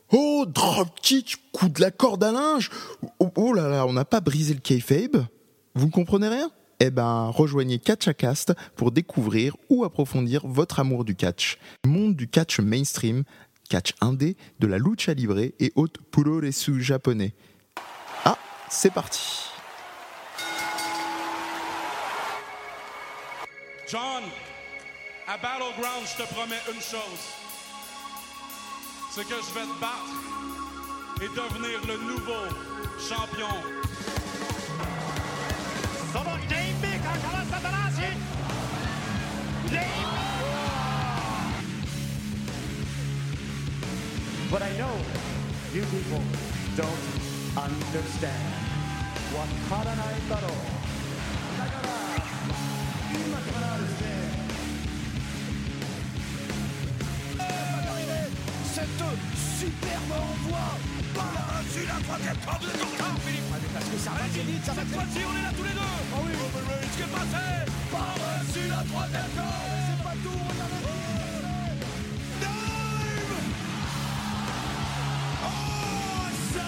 Oh, dropkick, coup de la corde à linge. Oh là là, on n'a pas brisé le kayfabe. Vous ne comprenez rien ? Eh ben, rejoignez Catchacast pour découvrir ou approfondir votre amour du catch. Monde du catch mainstream, catch indé, de la lucha libre et autres puroresu japonais. Ah, c'est parti. John, à Battleground, je te promets une chose. C'est que je vais te battre et devenir le nouveau champion. But I know you people don't understand what Karanai Taro. Cette superbe envoi par-dessus la troisième corde de ton corps, Philippe. Parce que ça va très vite, ça va très vite. Cette fois-ci, on est là tous les deux. Oh oui, ce qui est passé par-dessus la troisième corde. C'est pas tout, regardez. Dive. Oh, ça.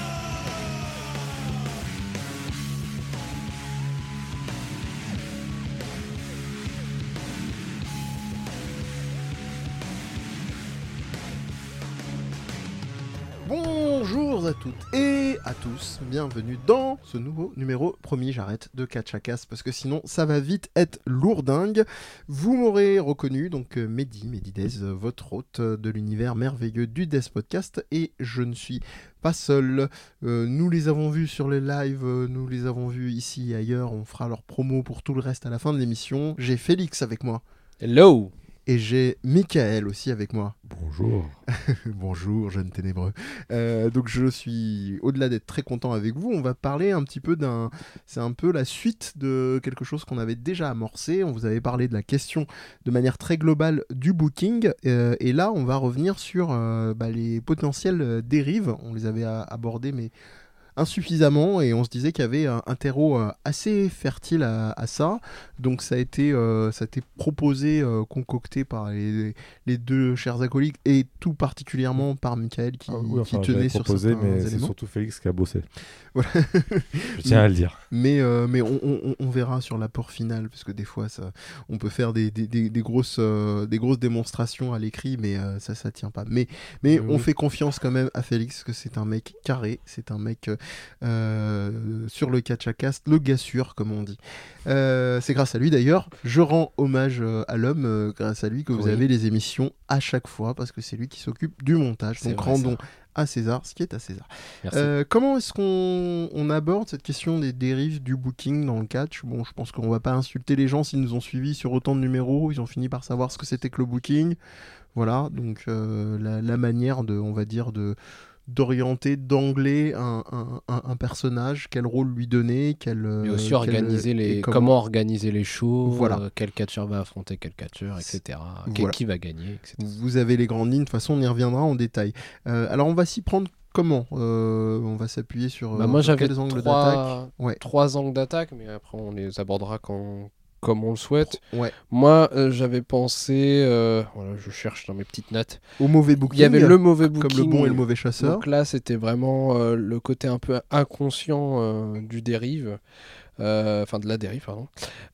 Bonjour à toutes et à tous, bienvenue dans ce nouveau numéro. Promis, j'arrête de Catchacast parce que sinon ça va vite être lourdingue. Vous m'aurez reconnu, donc Mehdi Dez, votre hôte de l'univers merveilleux du Death Podcast, et je ne suis pas seul. Nous les avons vus sur les lives, nous les avons vus ici et ailleurs, on fera leur promo pour tout le reste à la fin de l'émission. J'ai Félix avec moi. Hello. Et j'ai Michael aussi avec moi. Bonjour. Bonjour, jeune ténébreux. Donc je suis, au-delà d'être très content avec vous, on va parler un petit peu c'est un peu la suite de quelque chose qu'on avait déjà amorcé. On vous avait parlé de la question de manière très globale du booking. Et là, on va revenir sur les potentielles dérives. On les avait abordées, mais insuffisamment, et on se disait qu'il y avait un terreau assez fertile à ça. Donc ça a été proposé, concocté par les deux chers acolytes, et tout particulièrement par Michael qui tenait sur certains mais éléments. c'est surtout Félix qui a bossé. Voilà. Je tiens à le dire. Mais on verra sur l'apport final, parce que des fois on peut faire des grosses démonstrations à l'écrit, mais ça tient pas. Mais on fait confiance quand même à Félix, que c'est un mec carré, c'est un mec sur le Catchacast, le gars sûr, comme on dit. C'est grâce à lui d'ailleurs, je rends hommage à l'homme, grâce à lui que vous avez les émissions à chaque fois, parce que c'est lui qui s'occupe du montage. C'est donc vrai, rendons à César ce qui est à César. Merci. Comment est-ce qu'on aborde cette question des dérives du booking dans le catch ? Bon, je pense qu'on va pas insulter les gens s'ils nous ont suivis sur autant de numéros, ils ont fini par savoir ce que c'était que le booking. Voilà, donc la manière on va dire, d'orienter, d'angler un personnage, quel rôle lui donner, mais aussi comment organiser les shows, voilà. Quel catcheur va affronter quel catcheur, etc. Voilà. Qui va gagner, etc. Vous avez les grandes lignes, de toute façon on y reviendra en détail. Alors on va s'y prendre comment ? On va s'appuyer sur moi j'avais quels angles d'attaque ? trois angles d'attaque, mais après on les abordera comme on le souhaite. Ouais. Moi, j'avais pensé, voilà, je cherche dans mes petites notes. Au mauvais booking. Il y avait le mauvais booking, comme le bon et le mauvais chasseur. Donc là, c'était vraiment le côté un peu inconscient du dérive. De la dérive, pardon.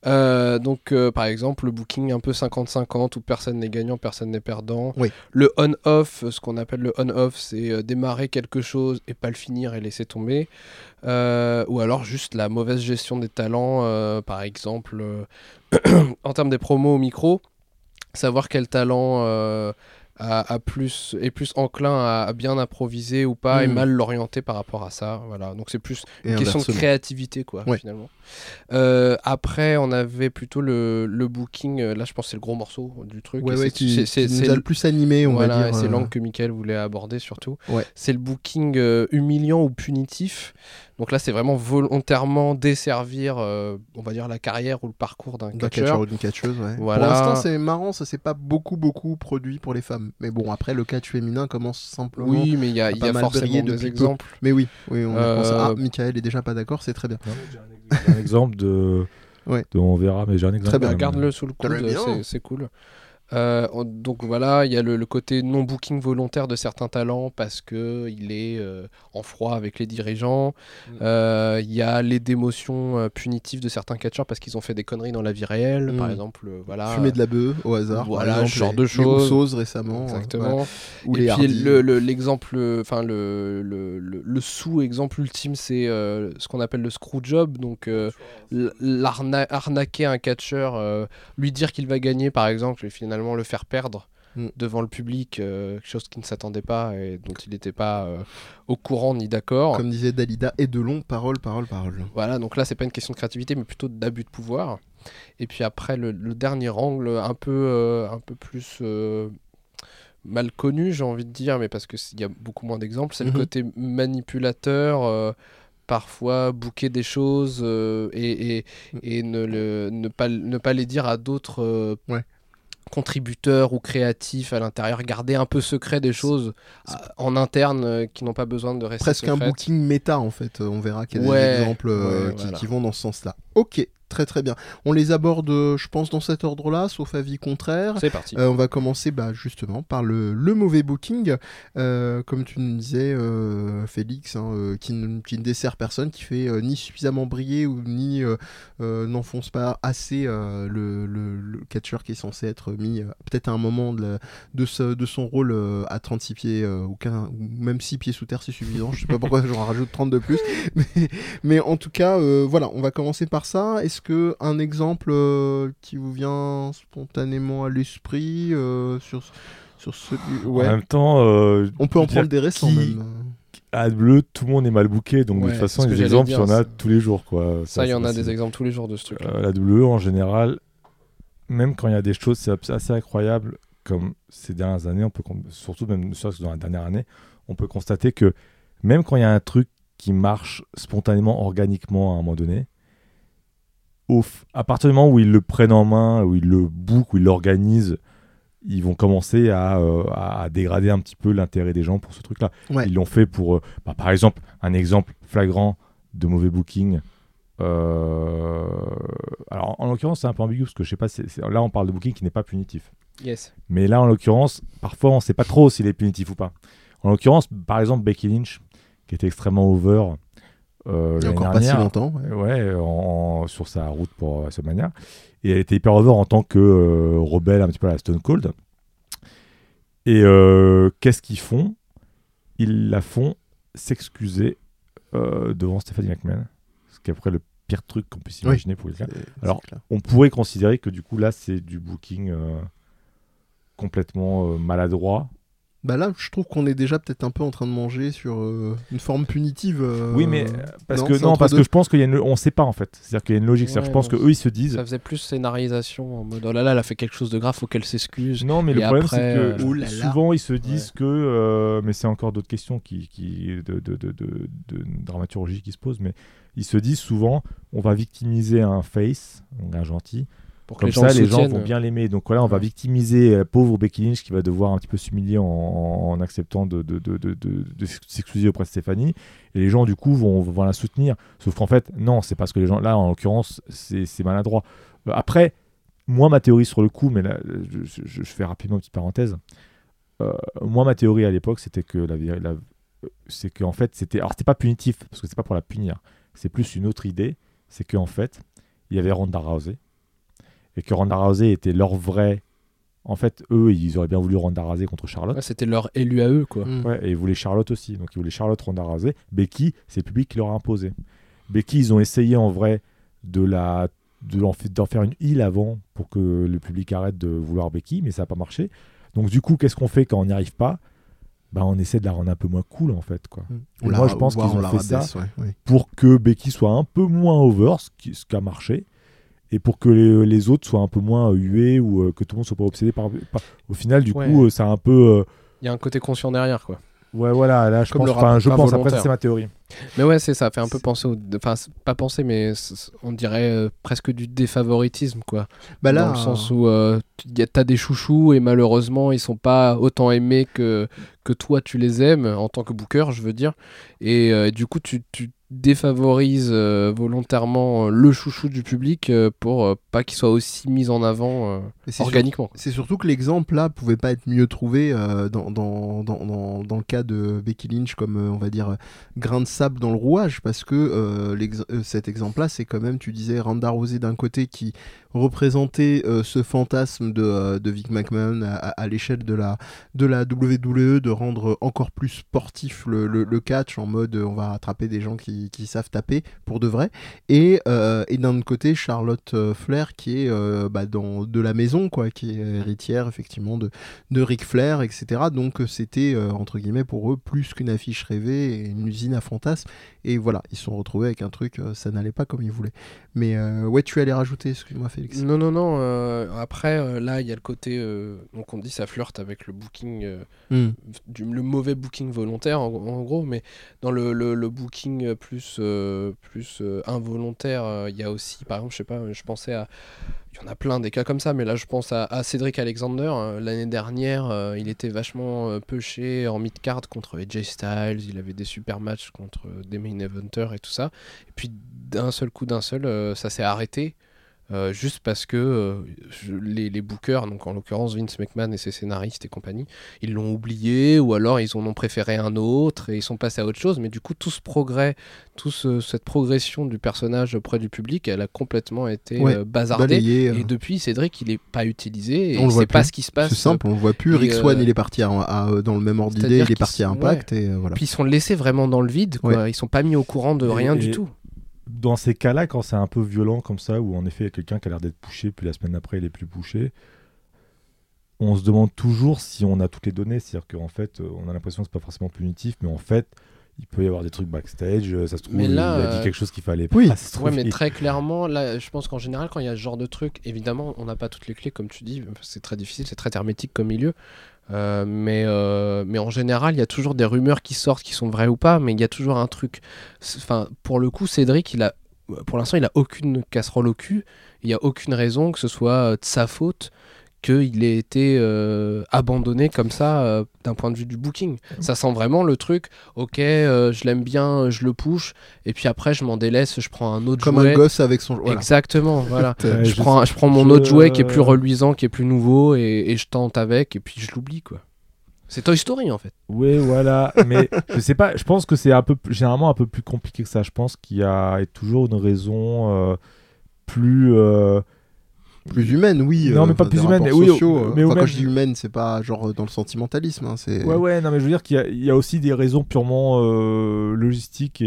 Donc, par exemple, le booking un peu 50-50 où personne n'est gagnant, personne n'est perdant. Oui. Le on-off, ce qu'on appelle le on-off, c'est démarrer quelque chose et pas le finir et laisser tomber. Ou alors juste la mauvaise gestion des talents, par exemple, en termes des promos au micro, savoir quel talent est plus enclin à bien improviser ou pas, et mal l'orienter par rapport à ça. Voilà. Donc c'est plus une question de créativité, quoi, finalement. Après, on avait plutôt le booking, là je pense que c'est le gros morceau du truc. Qui nous a le plus animé, on va dire. C'est l'angle que Michael voulait aborder surtout. Ouais. C'est le booking humiliant ou punitif. Donc là, c'est vraiment volontairement desservir, on va dire, la carrière ou le parcours d'un catcheur ou d'une catcheuse. Ouais. Voilà. Pour l'instant, c'est marrant, ça s'est pas beaucoup produit pour les femmes. Mais bon, après, le catch féminin commence simplement. Oui, mais il y a forcément des exemples. Mais oui, on pense. Michael est déjà pas d'accord, c'est très bien. J'ai un exemple de on verra, mais j'ai un exemple. Très bien. Garde-le sous le coude, c'est cool. Donc voilà, il y a le côté non-booking volontaire de certains talents parce qu'il est en froid avec les dirigeants. Il y a les démotions punitives de certains catcheurs parce qu'ils ont fait des conneries dans la vie réelle, par exemple. Voilà. Fumer de la bœuf au hasard, voilà, par exemple, ce genre de les choses. Usos récemment. Exactement. Ou Et les puis Hardy. l'exemple, enfin le sous-exemple ultime, c'est ce qu'on appelle le screw job. Donc arnaquer un catcheur, lui dire qu'il va gagner par exemple, et finalement le faire perdre devant le public, quelque chose qu'il ne s'attendait pas et dont il n'était pas au courant ni d'accord. Comme disait Dalida, et de long, parole. Voilà, donc là c'est pas une question de créativité mais plutôt d'abus de pouvoir. Et puis après le dernier angle un peu plus mal connu, j'ai envie de dire, mais parce qu'il y a beaucoup moins d'exemples, c'est le côté manipulateur, parfois booker des choses et ne pas les dire à d'autres contributeurs ou créatifs à l'intérieur, garder un peu secret des choses en interne qui n'ont pas besoin de rester Presque secrètes. un booking méta en fait, on verra qu'il y a des exemples qui vont dans ce sens-là. Ok, très bien. On les aborde, je pense, dans cet ordre-là, sauf avis contraire. C'est parti. On va commencer justement par le mauvais booking, comme tu nous disais, Félix, qui ne dessert personne, qui fait ni suffisamment briller ni n'enfonce pas assez le catcheur qui est censé être mis peut-être à un moment de son rôle à 36 pieds ou même 6 pieds sous terre, c'est suffisant. Je sais pas pourquoi j'en rajoute 30 de plus, mais en tout cas, voilà, on va commencer par ça. Est-ce que un exemple qui vous vient spontanément à l'esprit sur ce... En même temps, on peut en prendre des récents même. À bleu, tout le monde est mal booké, donc de toute façon, les exemples, il y en a tous les jours, quoi. Ça, il y en a des exemples tous les jours de ce truc-là. La WWE, en général, même quand il y a des choses, c'est assez incroyable, comme ces dernières années, surtout même dans la dernière année, on peut constater que même quand il y a un truc qui marche spontanément, organiquement à un moment donné, à partir du moment où ils le prennent en main, où ils le bookent, où ils l'organisent, ils vont commencer à dégrader un petit peu l'intérêt des gens pour ce truc-là. Ouais. Ils l'ont fait pour, par exemple, un exemple flagrant de mauvais booking. Alors, en l'occurrence, c'est un peu ambigu parce que je sais pas, là, on parle de booking qui n'est pas punitif. Yes. Mais là, en l'occurrence, parfois, on ne sait pas trop s'il est punitif ou pas. En l'occurrence, par exemple, Becky Lynch, qui était extrêmement over. Il y a encore pas si longtemps. Sur sa route pour WrestleMania. Et elle était hyper over en tant que rebelle un petit peu à la Stone Cold. Et qu'est-ce qu'ils font ? Ils la font s'excuser devant Stephanie McMahon. Ce qui est après le pire truc qu'on puisse imaginer pour quelqu'un. Alors, on pourrait considérer que du coup, là, c'est du booking complètement maladroit. Là, je trouve qu'on est déjà peut-être un peu en train de manger sur une forme punitive. Oui, mais parce que je pense qu'il y a on sait pas en fait. C'est-à-dire qu'il y a une logique. Je pense que eux ils se disent. Ça faisait plus scénarisation en mode oh là là, elle a fait quelque chose de grave, faut qu'elle s'excuse. Non, mais le problème c'est que souvent ils se disent que, mais c'est encore d'autres questions de dramaturgie qui se posent, mais ils se disent souvent on va victimiser un face, donc un gentil. Comme ça, les gens vont bien l'aimer. Donc voilà, on va victimiser pauvre Becky Lynch qui va devoir un petit peu s'humilier en acceptant de s'excuser auprès de Stéphanie. Et les gens, du coup, vont la soutenir. Sauf qu'en fait, non, c'est parce que les gens, là, en l'occurrence, c'est maladroit. Après, moi, ma théorie sur le coup, mais là, je fais rapidement une petite parenthèse. Moi, ma théorie à l'époque, c'était que c'est qu'en fait, c'était pas punitif, parce que c'est pas pour la punir. C'est plus une autre idée. C'est qu'en fait, il y avait Ronda Rousey. Et que Ronda Rousey était leur vrai. En fait, eux, ils auraient bien voulu Ronda Rousey contre Charlotte. Ouais, c'était leur élu à eux, quoi. Ouais, et ils voulaient Charlotte aussi. Donc, ils voulaient Charlotte, Ronda Rousey. Becky, c'est le public qui leur a imposé. Becky, ils ont essayé en vrai d'en faire une heel avant pour que le public arrête de vouloir Becky, mais ça n'a pas marché. Donc, du coup, qu'est-ce qu'on fait quand on n'y arrive pas ? On essaie de la rendre un peu moins cool, en fait, quoi. Moi, je pense qu'ils ont fait ça pour que Becky soit un peu moins over, ce qui a marché. Et pour que les autres soient un peu moins hués ou que tout le monde soit pas obsédé par... Au final, du coup, c'est un peu... Il y a un côté conscient derrière, quoi. Ouais, voilà, là, je pense, après, c'est ma théorie. Mais ouais, ça fait un peu penser Enfin, pas penser, mais on dirait presque du défavoritisme, quoi. Dans le sens où t'as des chouchous et malheureusement, ils sont pas autant aimés que toi, tu les aimes, en tant que booker, je veux dire. Et du coup, tu défavorise volontairement le chouchou du public pour pas qu'il soit aussi mis en avant organiquement. C'est surtout que l'exemple là pouvait pas être mieux trouvé dans le cas de Becky Lynch comme on va dire grain de sable dans le rouage, parce que cet exemple là, c'est quand même, tu disais, Ronda Rousey d'un côté qui représentait ce fantasme de Vince McMahon à l'échelle de la WWE, de rendre encore plus sportif le catch, en mode on va attraper des gens qui savent taper pour de vrai, et d'un autre côté Charlotte Flair qui est de la maison, quoi, qui est héritière effectivement de Ric Flair, etc. Donc c'était entre guillemets pour eux plus qu'une affiche rêvée et une usine à fantasmes, et voilà, ils se sont retrouvés avec un truc, ça n'allait pas comme ils voulaient. Mais ouais, tu allais rajouter, excuse-moi Félix. Non, après là il y a le côté donc on dit ça flirte avec le booking le mauvais booking volontaire en gros, mais dans le booking plus involontaire, il y a aussi, par exemple, je sais pas, je pensais à, il y en a plein des cas comme ça, mais là je pense à Cedric Alexander. L'année dernière, il était vachement pushé en mid-card contre AJ Styles, il avait des super matchs contre des main eventers et tout ça, et puis d'un seul coup, ça s'est arrêté. Juste parce que les bookers, donc en l'occurrence Vince McMahon et ses scénaristes et compagnie, ils l'ont oublié, ou alors ils en ont préféré un autre et ils sont passés à autre chose. Mais du coup, tout ce progrès, cette progression du personnage auprès du public, elle a complètement été bazardée. Et depuis, Cédric, il n'est pas utilisé, et c'est pas ce qui se passe. C'est simple, on le voit plus. Rick Swann, il est parti dans le même ordre d'idée, il est parti à Impact. Et voilà. Puis ils sont laissés vraiment dans le vide, quoi. Ils sont pas mis au courant de rien du tout. Dans ces cas-là, quand c'est un peu violent comme ça, où en effet il y a quelqu'un qui a l'air d'être pushé, puis la semaine après il est plus pushé, on se demande toujours si on a toutes les données. C'est-à-dire qu'en fait, on a l'impression que c'est pas forcément punitif, mais en fait, il peut y avoir des trucs backstage, ça se trouve, il a dit quelque chose qu'il fallait pas. Oui, mais très clairement, là, je pense qu'en général, quand il y a ce genre de truc, évidemment, on n'a pas toutes les clés, comme tu dis, c'est très difficile, c'est très hermétique comme milieu. Mais en général, il y a toujours des rumeurs qui sortent, qui sont vraies ou pas, mais il y a toujours un truc. Enfin, pour le coup, Cédric, pour l'instant, il a aucune casserole au cul. Il n'y a aucune raison que ce soit de sa faute qu'il ait été abandonné comme ça d'un point de vue du booking. Ça sent vraiment le truc, ok, je l'aime bien, je le push, et puis après je m'en délaisse, je prends un autre comme jouet. Comme un gosse avec son... Voilà. Exactement, voilà. je prends mon autre jouet qui est plus reluisant, qui est plus nouveau, et je tente avec, et puis je l'oublie, quoi. C'est Toy Story, en fait. Oui, voilà, mais je sais pas, je pense que c'est généralement un peu plus compliqué que ça. Je pense qu'il y a toujours une raison plus humaine, oui. Non, mais pas plus humaine. Sociaux, mais quand même... je dis humaine, c'est pas genre dans le sentimentalisme. Hein, c'est... Ouais, non, mais je veux dire qu'il y a aussi des raisons purement logistiques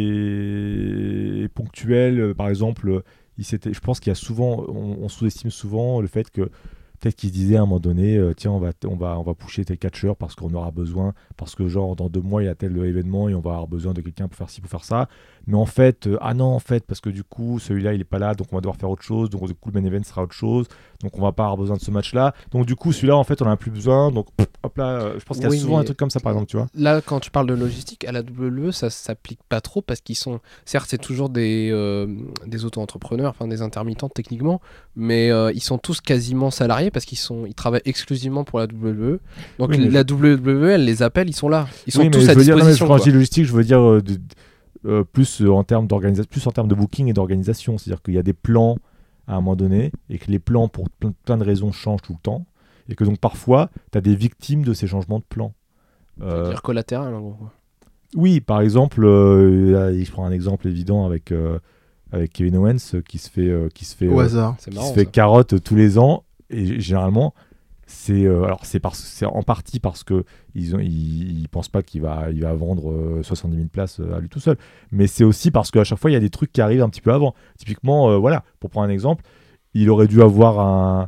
et ponctuelles. Par exemple, je pense qu'il y a souvent, on sous-estime souvent le fait que peut-être qu'il se disait à un moment donné, tiens, on va pusher tel catcheur parce qu'on aura besoin, parce que genre dans 2 mois il y a tel événement et on va avoir besoin de quelqu'un pour faire ci, pour faire ça. Mais en fait, parce que du coup celui-là il est pas là, donc on va devoir faire autre chose, donc du coup le main event sera autre chose, donc on va pas avoir besoin de ce match-là. Donc du coup celui-là en fait on en a plus besoin, donc hop là, je pense qu'il y a souvent un truc comme ça par exemple, tu vois. Là quand tu parles de logistique, à la WWE ça s'applique pas trop parce qu'ils sont, certes c'est toujours des auto-entrepreneurs, enfin des intermittents techniquement, mais ils sont tous quasiment salariés parce qu'ils travaillent exclusivement pour la WWE. Donc oui, la WWE, elle les appelle, ils sont là. Ils sont tous à disposition. Quand je dis logistique, je veux dire plus en termes d'organisation, plus en termes de booking et d'organisation. C'est-à-dire qu'il y a des plans à un moment donné et que les plans, pour plein de raisons, changent tout le temps. Et que donc parfois, tu as des victimes de ces changements de plans. C'est-à-dire collatéral, en gros. Oui, par exemple, je prends un exemple évident avec Kevin Owens qui se fait au hasard. Qui se fait carotte tous les ans. Et généralement, c'est en partie parce que ils pensent pas qu'il va vendre 70 000 places à lui tout seul, mais c'est aussi parce qu'à chaque fois il y a des trucs qui arrivent un petit peu avant. Typiquement, voilà, pour prendre un exemple, il aurait dû avoir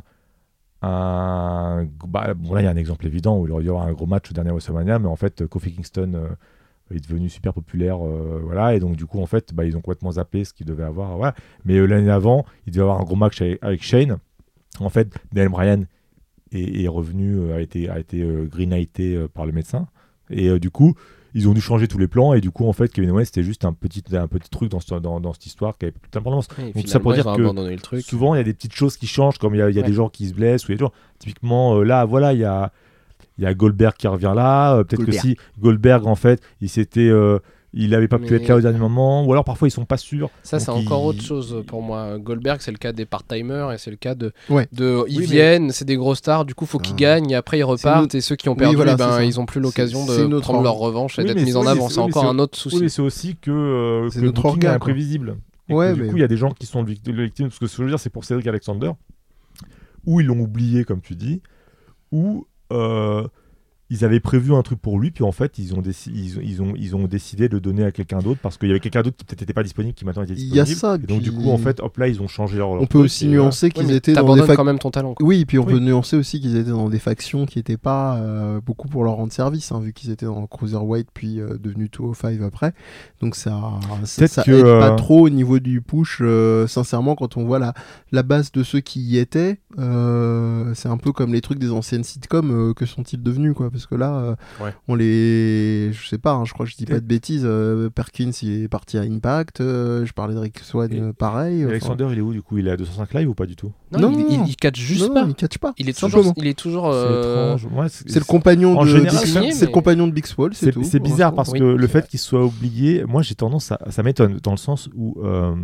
là il y a un exemple évident où il aurait dû avoir un gros match au dernier WrestleMania, mais en fait Kofi Kingston est devenu super populaire, voilà, et donc du coup en fait ils ont complètement zappé ce qu'il devait avoir, voilà. Mais l'année avant, il devait avoir un gros match avec Shane. En fait, Daniel Bryan est revenu, a été green-lighté par le médecin. Et du coup, ils ont dû changer tous les plans. Et du coup, en fait, Kevin Owens, c'était juste un petit truc dans cette histoire qui avait toute l'importance. Donc, ça pour dire que souvent, il y a des petites choses qui changent, comme il y a des gens qui se blessent. Ou des gens. Typiquement, là, voilà, il y a Goldberg qui revient là. Peut-être que si Goldberg, en fait, il s'était il n'avait pas pu être là au dernier moment, ou alors parfois ils sont pas sûrs. Ça, c'est encore autre chose pour moi. Goldberg, c'est le cas des part-timers et c'est le cas de. Ouais. Ils viennent, c'est des grosses stars, du coup, faut qu'ils gagnent et après ils repartent. Et ceux qui ont perdu, ils ont plus l'occasion de prendre leur revanche et d'être mis en avant. C'est encore un autre souci. Oui, mais c'est aussi que le notre booking est organe, imprévisible. Et Ouais, du coup, il y a des gens qui sont victimes. Ce que je veux dire, c'est pour Cédric Alexander, où ils l'ont oublié, comme tu dis, où ils avaient prévu un truc pour lui, puis en fait, ils ont décidé de le donner à quelqu'un d'autre parce qu'il y avait quelqu'un d'autre qui peut-être n'était pas disponible, qui maintenant était disponible. Il y a ça. Et donc, du coup, en fait, hop là, ils ont changé leur. On peut aussi nuancer qu'ils étaient dans des quand même ton talent. Quoi. Oui, puis on peut nuancer aussi qu'ils étaient dans des factions qui n'étaient pas beaucoup pour leur rendre service, vu qu'ils étaient dans Cruiserweight puis devenu 205 après. Donc ça aide pas trop au niveau du push. Sincèrement, quand on voit la base de ceux qui y étaient, c'est un peu comme les trucs des anciennes sitcoms. Que sont-ils devenus, quoi? Parce que là, on les... Je sais pas, je crois que je dis pas de bêtises. Perkins, il est parti à Impact. Je parlais de Rick Swann, pareil. Alexander, il est où du coup? Il est à 205 Live ou pas du tout? Non, il catch juste pas. Il catch pas. Il est toujours. C'est le compagnon de c'est le compagnon de Big Swole, c'est tout. C'est bizarre parce que le fait qu'il soit oublié, moi j'ai tendance à... Ça m'étonne dans le sens où...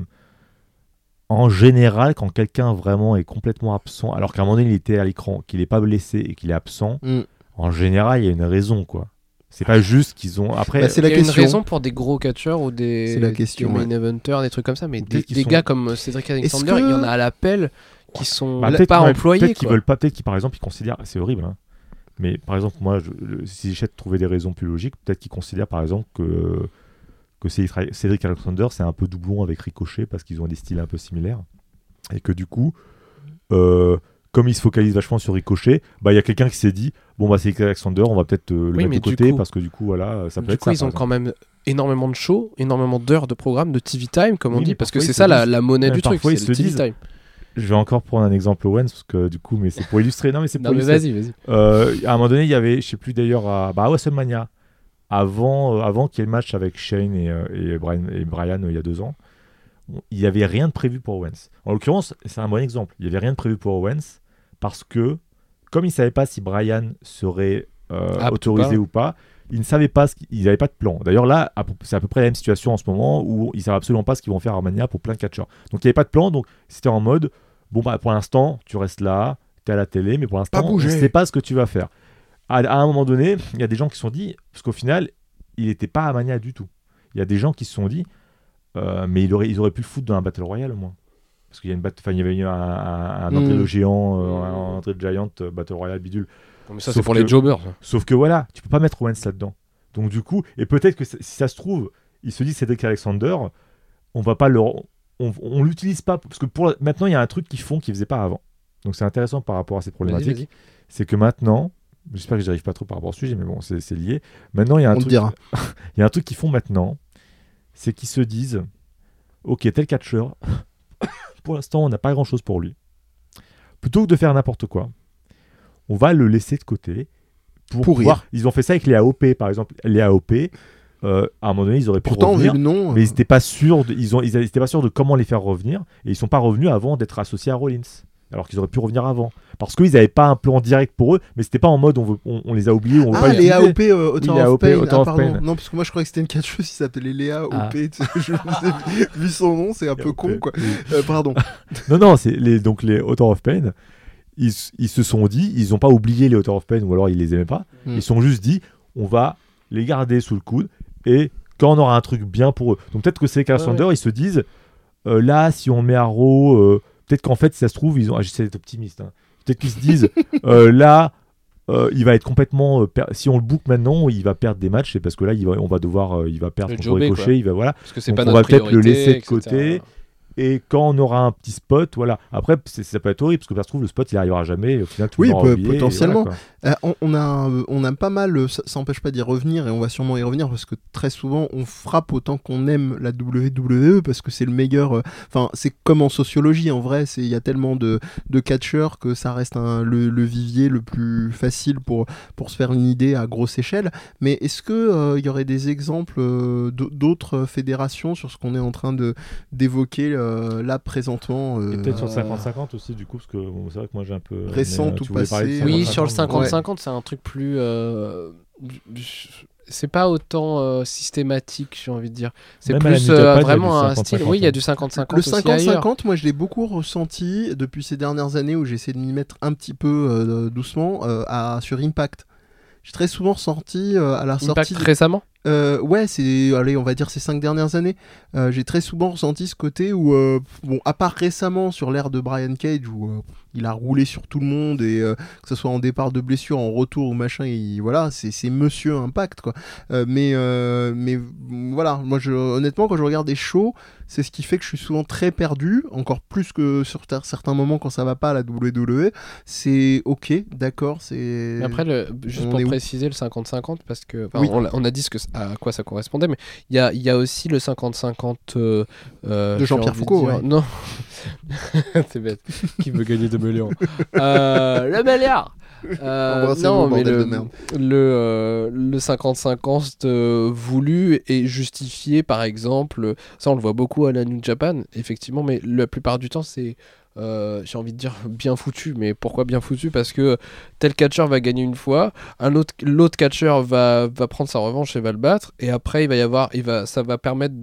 En général, quand quelqu'un vraiment est complètement absent, alors qu'à un moment donné il était à l'écran, qu'il n'est pas blessé et qu'il est absent, en général il y a une raison, quoi. C'est pas juste qu'ils ont. Après, c'est la il y a question. une raison pour des gros catcheurs ou des main eventers, des trucs comme ça, mais des gars comme Cédric Alexander, il y en a à l'appel qui sont pas employés. Peut-être qu'ils veulent pas, peut-être qu'ils par exemple ils considèrent, c'est horrible, hein, mais par exemple moi, si j'essaie de trouver des raisons plus logiques, peut-être qu'ils considèrent par exemple que Cédric Alexander c'est un peu doublon avec Ricochet parce qu'ils ont des styles un peu similaires et que du coup comme il se focalise vachement sur Ricochet, il y a quelqu'un qui s'est dit bon Cédric Alexander on va peut-être le mettre de côté parce que du coup voilà ça peut être ça. Ils ont quand même énormément de shows, énormément d'heures de programme, de TV time comme on dit, parce que c'est ça la monnaie du truc, c'est le TV time. Je vais encore prendre un exemple Owens parce que du coup mais c'est pour illustrer. Non mais c'est pour illustrer. Vas-y. À un moment donné il y avait je sais plus d'ailleurs à WrestleMania avant qu'il y ait le match avec Shane et Brian il y a 2 ans, il n'y avait rien de prévu pour Owens. En l'occurrence, c'est un bon exemple. Il n'y avait rien de prévu pour Owens parce que, comme il ne savait pas si Brian serait autorisé ou pas, il ne savait pas, ils n'avaient pas de plan. D'ailleurs, là, c'est à peu près la même situation en ce moment où ils ne savent absolument pas ce qu'ils vont faire à Mania pour plein de catcheurs. Donc, il n'y avait pas de plan. Donc, c'était en mode, pour l'instant, tu restes là, tu es à la télé, mais pour l'instant, on ne sait pas ce que tu vas faire. À un moment donné, il y a des gens qui se sont dit, parce qu'au final, il n'était pas à Mania du tout. Il y a des gens qui se sont dit, mais ils auraient pu le foutre dans un Battle Royale au moins. Parce qu'il y a il y avait eu un entrée de géant, un entrée de Giant, Battle Royale bidule. Mais ça, c'est pour les jobbers. Sauf que voilà, tu peux pas mettre Owens là-dedans. Donc du coup, et peut-être que si ça se trouve, il se dit Cédric Alexander, on va pas on l'utilise pas, parce que maintenant, il y a un truc qu'ils font qu'ils faisaient pas avant. Donc c'est intéressant par rapport à ces problématiques. Vas-y. C'est que maintenant, j'espère que j'arrive pas trop par rapport au sujet, mais bon, c'est lié. Maintenant, il y a il y a un truc qu'ils font maintenant, c'est qu'ils se disent, ok, tel catcheur, pour l'instant, on n'a pas grand-chose pour lui. Plutôt que de faire n'importe quoi, on va le laisser de côté pour voir. Ils ont fait ça avec les AOP, par exemple. Les AOP, à un moment donné, ils auraient pu revenir, vu le nom, mais ils n'étaient pas sûrs. Ils étaient pas sûrs de comment les faire revenir, et ils sont pas revenus avant d'être associés à Rollins. Alors qu'ils auraient pu revenir avant. Parce qu'ils n'avaient pas un plan direct pour eux, mais c'était pas en mode on les a oubliés. On veut pas les AOP, Author of Pain. Pain. Non, parce que moi je croyais que c'était une catcheuse qui s'appelait Léa OP. Vu son nom, c'est un peu con, quoi. Pardon. Non, donc les Author of Pain, ils se sont dit, ils n'ont pas oublié les Author of Pain, ou alors ils les aimaient pas. Ils se sont juste dit, on va les garder sous le coude, et quand on aura un truc bien pour eux. Donc peut-être que c'est Alexander, ils se disent, là, si on met à Raw. Peut-être qu'en fait, si ça se trouve, j'essaie d'être optimiste. Hein. Peut-être qu'ils se disent, là, il va être complètement. Si on le book maintenant, il va perdre des matchs, c'est parce que là, il va perdre contre Ricochet. Il va, voilà. Parce que c'est donc pas on va peut-être le laisser de etc. côté. Et quand on aura un petit spot, voilà. Après, ça peut être horrible parce que ça se trouve, le spot, il n'arrivera jamais. Et au final, tout le monde aura oublié, potentiellement. Voilà, on a pas mal, ça n'empêche pas d'y revenir et on va sûrement y revenir parce que très souvent, on frappe autant qu'on aime la WWE parce que c'est le meilleur. C'est comme en sociologie en vrai. Il y a tellement de catcheurs que ça reste le vivier le plus facile pour se faire une idée à grosse échelle. Mais est-ce qu'il y aurait des exemples d'autres fédérations sur ce qu'on est en train d'évoquer là présentement et peut-être sur le 50-50 aussi du coup parce que c'est vrai que moi j'ai un peu récente ou passée. Oui, sur le 50-50 c'est un truc plus c'est pas autant systématique, j'ai envie de dire. C'est Même à la plus New Japan, vraiment il y a un du style. 50-50. Oui, il y a du 50-50 Le aussi ailleurs. 50-50, moi je l'ai beaucoup ressenti depuis ces dernières années où j'essaie de m'y mettre un petit peu doucement sur Impact. J'ai très souvent ressenti à la Impact sortie. récemment. Ouais, allez, on va dire ces 5 dernières années. J'ai très souvent ressenti ce côté où, à part récemment sur l'ère de Brian Cage où il a roulé sur tout le monde et que ce soit en départ de blessure, en retour ou machin, voilà, c'est Monsieur Impact quoi. Mais voilà, moi honnêtement quand je regarde des shows, c'est ce qui fait que je suis souvent très perdu, encore plus que sur certains moments quand ça va pas à la WWE. C'est ok, d'accord, c'est. Mais après, juste pour préciser le 50-50, parce que Oui. on a dit à quoi ça correspondait, mais il y a aussi le 50-50 de Jean-Pierre Foucault, ouais. Non, c'est bête. Qui veut gagner 2 millions Le milliard. Non, mais le 50-50 voulu et justifié, par exemple, ça on le voit beaucoup à la New Japan, effectivement, mais la plupart du temps c'est j'ai envie de dire bien foutu. Mais pourquoi bien foutu? Parce que tel catcheur va gagner une fois, l'autre catcheur va prendre sa revanche et va le battre, et après ça va permettre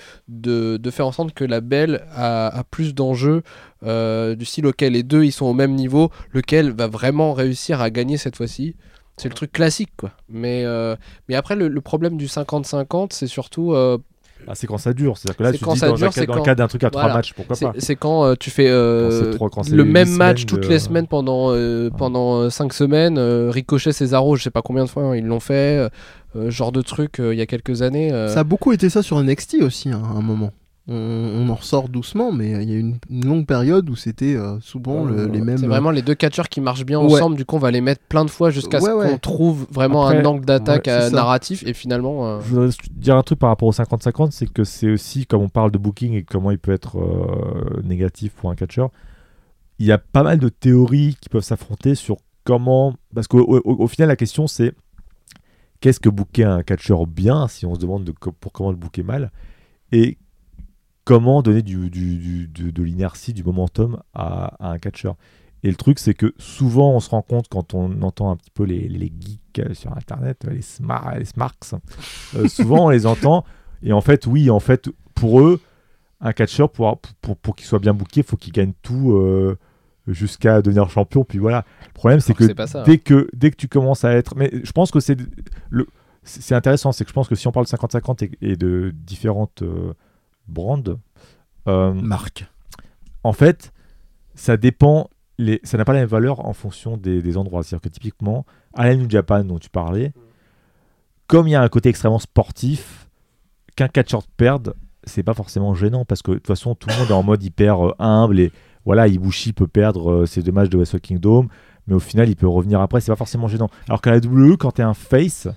de faire en sorte que la belle a plus d'enjeux, du style auquel les deux ils sont au même niveau, lequel va vraiment réussir à gagner cette fois-ci. C'est le truc classique quoi. Mais après le problème du 50-50 c'est surtout c'est quand ça dure, c'est-à-dire que là c'est tu quand dis ça dans dure, le cas d'un truc à 3 voilà. matchs, pourquoi pas. C'est quand tu fais Quand c'est le même 8 match semaines toutes les semaines pendant 5 semaines, Ricochet, Cesaro, je sais pas combien de fois ils l'ont fait, genre de truc il y a quelques années. Ça a beaucoup été ça sur NXT aussi à un moment. On en ressort doucement, mais il y a une longue période où c'était souvent les mêmes. C'est vraiment les deux catcheurs qui marchent bien ensemble, du coup on va les mettre plein de fois jusqu'à ce qu'on trouve vraiment un angle d'attaque narratif, et finalement... Je voudrais dire un truc par rapport au 50-50, c'est que c'est aussi, comme on parle de booking et comment il peut être négatif pour un catcheur, il y a pas mal de théories qui peuvent s'affronter sur comment... Parce qu'au final la question c'est qu'est-ce que booker un catcheur bien, si on se demande pour comment le booker mal, et comment donner de l'inertie, du momentum à un catcheur. Et le truc, c'est que souvent, on se rend compte quand on entend un petit peu les geeks sur Internet, les smarks, souvent on les entend, et en fait, pour eux, un catcheur, pour qu'il soit bien booké, il faut qu'il gagne tout jusqu'à devenir champion, puis voilà. Le problème, c'est que dès que tu commences à être... Mais je pense que c'est intéressant, c'est que je pense que si on parle de 50-50 et de différentes... brand marque. En fait, ça dépend, ça n'a pas la même valeur en fonction des endroits. C'est-à-dire que typiquement, à la New Japan dont tu parlais, comme il y a un côté extrêmement sportif, qu'un catcheur perde, c'est pas forcément gênant parce que de toute façon, tout le monde est en mode hyper humble et voilà, Ibushi peut perdre ses 2 matchs de Wrestle Kingdom, mais au final, il peut revenir après, c'est pas forcément gênant. Alors qu'à la WWE, quand t'es un face,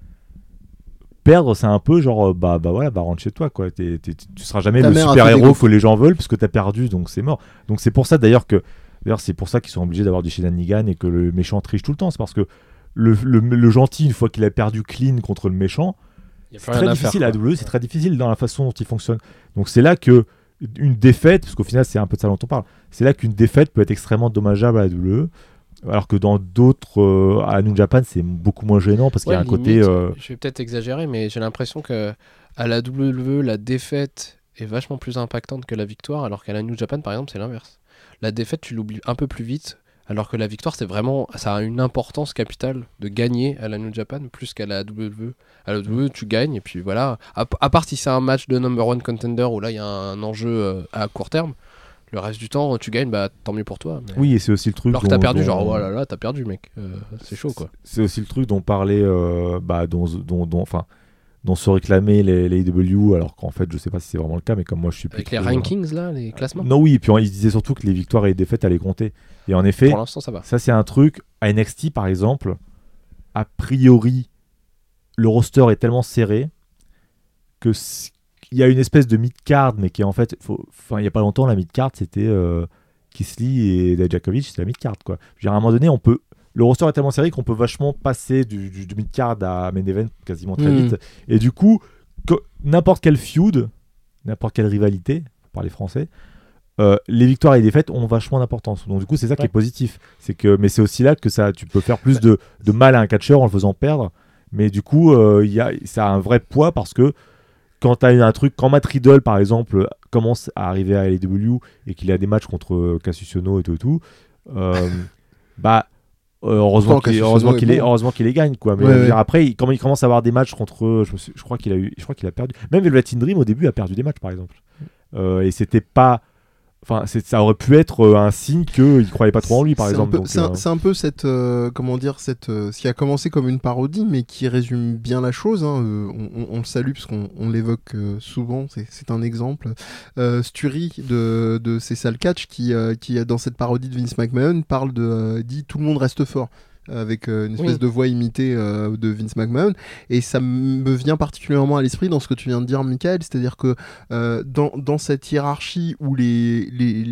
perdre, c'est un peu genre voilà, rentre chez toi quoi. Tu seras jamais le super héros que les gens veulent parce que t'as perdu, donc c'est mort. Donc c'est pour ça d'ailleurs c'est pour ça qu'ils sont obligés d'avoir du shenanigan et que le méchant triche tout le temps. C'est parce que le gentil, une fois qu'il a perdu clean contre le méchant, c'est très difficile à WWE, c'est très difficile dans la façon dont il fonctionne. Donc c'est là que une défaite, parce qu'au final c'est un peu de ça dont on parle, c'est là qu'une défaite peut être extrêmement dommageable à la WWE. Alors que dans d'autres, à New Japan, c'est beaucoup moins gênant parce qu'il y a un côté. Je vais peut-être exagérer, mais j'ai l'impression que à la WWE, la défaite est vachement plus impactante que la victoire, alors qu'à la New Japan, par exemple, c'est l'inverse. La défaite, tu l'oublies un peu plus vite, alors que la victoire, ça a une importance capitale de gagner à la New Japan plus qu'à la WWE. À la WWE, tu gagnes, et puis voilà. À part si c'est un match de number one contender où là, il y a un enjeu à court terme. Le reste du temps, tu gagnes, tant mieux pour toi. Mais... Oui, et c'est aussi le truc. Alors que t'as perdu, genre, oh là là, t'as perdu, mec. C'est chaud, quoi. C'est aussi le truc dont parlait, dont se réclamaient les AEW, alors qu'en fait, je sais pas si c'est vraiment le cas, mais comme moi, je suis plus. Avec les rankings, là, les classements. Non, oui, et puis ils disaient surtout que les victoires et les défaites allaient compter. Et en effet, pour l'instant, ça va. Ça, c'est un truc. À NXT, par exemple, a priori, le roster est tellement serré que. Il y a une espèce de mid-card, mais qui est en fait... il n'y a pas longtemps, la mid-card, c'était Keith Lee et Dijakovic, c'était la mid-card, quoi. Je veux dire, à un moment donné, le roster est tellement serré qu'on peut vachement passer du mid-card à main event quasiment très vite. Et du coup, n'importe quel feud, n'importe quelle rivalité, pour parler français, les victoires et les défaites ont vachement d'importance. Donc du coup, c'est ça qui est positif. Mais c'est aussi là que tu peux faire plus de mal à un catcheur en le faisant perdre. Mais du coup, ça a un vrai poids parce que quand Matt Riddle, par exemple, commence à arriver à AEW et qu'il a des matchs contre Cassius Ohno et tout, heureusement qu'il les gagne, quoi. Mais après, quand il commence à avoir des matchs contre, je crois qu'il a perdu. Même Velvet Dream au début a perdu des matchs, par exemple. Et c'était pas. Enfin, ça aurait pu être un signe qu'il croyait pas trop en lui, par exemple. C'est un peu cette, ce qui a commencé comme une parodie, mais qui résume bien la chose. Hein. On le salue parce qu'on l'évoque souvent. C'est un exemple. Sturi de Cessal Catch qui dans cette parodie de Vince McMahon dit tout le monde reste fort. Avec une espèce de voix imitée de Vince McMahon, et ça me vient particulièrement à l'esprit dans ce que tu viens de dire, Michael, c'est-à-dire que dans cette hiérarchie où les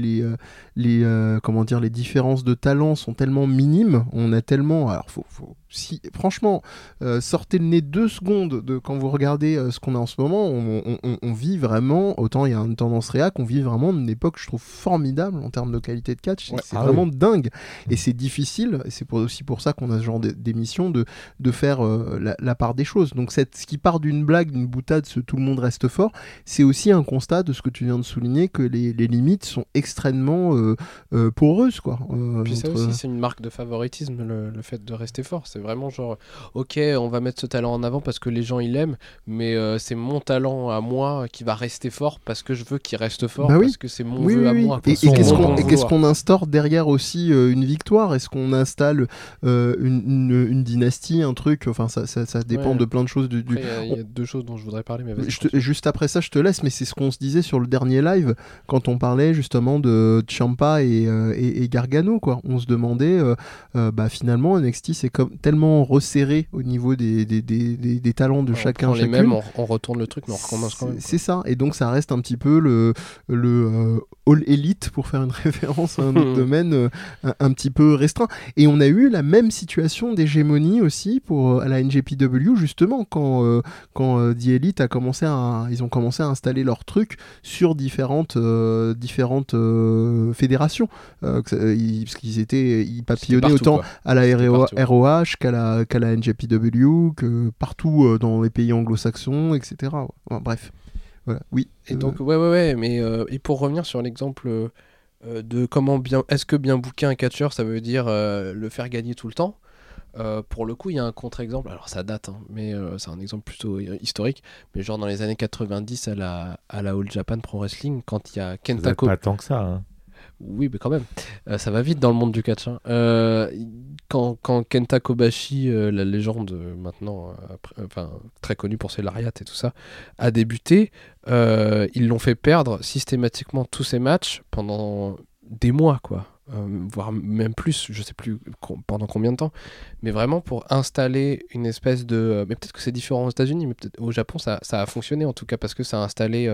différences de talent sont tellement minimes, on a tellement, alors si franchement sortez le nez 2 secondes quand vous regardez ce qu'on a en ce moment, on vit vraiment, autant il y a une tendance réac, on vit vraiment une époque, je trouve, formidable en termes de qualité de catch. C'est vraiment dingue, et c'est difficile, et c'est aussi pour ça qu'on a ce genre d'émission de faire la part des choses. Donc ce qui part d'une blague, d'une boutade, tout le monde reste fort, c'est aussi un constat de ce que tu viens de souligner, que les limites sont extrêmement poreuses, quoi. Puis ça aussi, c'est une marque de favoritisme, le fait de rester fort. C'est vraiment genre, ok, on va mettre ce talent en avant parce que les gens ils l'aiment, mais c'est mon talent à moi qui va rester fort parce que je veux qu'il reste fort, parce que c'est mon vœu à moi. Et qu'est-ce qu'on instaure derrière aussi une victoire? Est-ce qu'on installe une dynastie, un truc? Enfin, ça dépend de plein de choses. Il y a 2 choses dont je voudrais parler, mais juste après ça, je te laisse, mais c'est ce qu'on se disait sur le dernier live quand on parlait justement de Ciampa et Gargano, quoi. On se demandait, finalement, NXT c'est tellement resserré au niveau des talents de chacun. On retourne le truc, mais on recommence quand même. C'est ça, et donc ça reste un petit peu le All Elite, pour faire une référence à un autre domaine un petit peu restreint. Et on a eu la même situation d'hégémonie aussi à la NJPW, justement, quand The Elite ils ont commencé à installer leur truc sur différentes fédérations, parce qu'ils papillonnaient partout, autant à la ROH qu'à la NJPW, que partout dans les pays anglo-saxons, etc. Enfin, bref. Voilà, oui. Et donc, mais et pour revenir sur l'exemple de est-ce que bien booker un catcheur, ça veut dire le faire gagner tout le temps? Pour le coup, il y a un contre-exemple, alors ça date, mais c'est un exemple plutôt historique, mais genre dans les années 90 à la All Japan Pro Wrestling, quand il y a Kenta Kobashi. Pas tant que ça, hein. Oui, mais quand même, ça va vite dans le monde du catch. Quand Kenta Kobashi, la légende maintenant, très connue pour ses lariats et tout ça, a débuté, ils l'ont fait perdre systématiquement tous ses matchs pendant des mois, quoi. Voire même plus, je sais plus pendant combien de temps, mais vraiment pour installer une espèce de... mais peut-être que c'est différent aux États-Unis, mais peut-être au Japon ça a fonctionné en tout cas, parce que ça a installé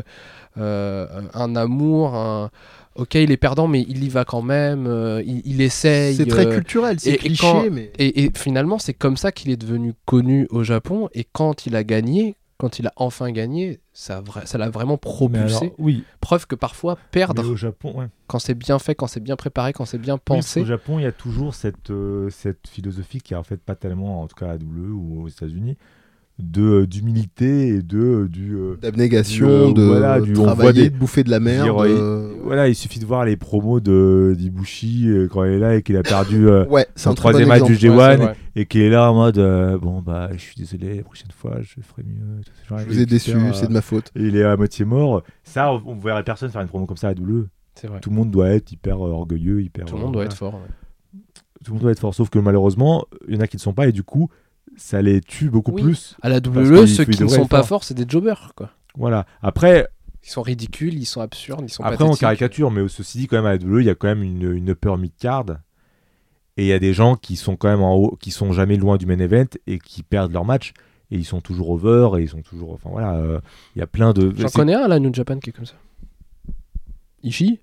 un amour, ok, il est perdant mais il y va quand même, il essaye. C'est très culturel, c'est cliché. Et finalement c'est comme ça qu'il est devenu connu au Japon, et quand il a enfin gagné, ça l'a vraiment propulsé. Alors, preuve que parfois perdre, au Japon, quand c'est bien fait, quand c'est bien préparé, quand c'est bien pensé. Au Japon, il y a toujours cette philosophie qui est en fait pas tellement, en tout cas à AEW ou aux États-Unis, d'humilité et d'abnégation, de travailler, de bouffer de la merde. Il suffit de voir les promos d'Ibushi quand il est là et qu'il a perdu son 3e match du G1 et qu'il est là en mode je suis désolé, la prochaine fois je ferai mieux. Je vous ai déçu, c'est de ma faute. Et il est à moitié mort. Ça, on verrait personne faire une promo comme ça à AEW. C'est vrai. Tout le monde doit être hyper orgueilleux, tout le monde doit être fort. Tout le monde doit être fort, sauf que malheureusement, il y en a qui ne sont pas, et du coup, ça les tue beaucoup plus. À la WWE, ceux qui ne sont pas forts, c'est des jobbers, quoi. Voilà. Après, ils sont ridicules, ils sont absurdes, ils sont après, pathétiques. On caricature, mais ceci dit, quand même, à la WWE, il y a quand même une upper mid-card. Et il y a des gens qui sont quand même en haut, qui sont jamais loin du main event et qui perdent leur match. Et ils sont toujours over, et ils sont toujours... Enfin voilà, il y a plein de... J'en connais un, là, New Japan, qui est comme ça. Ishii,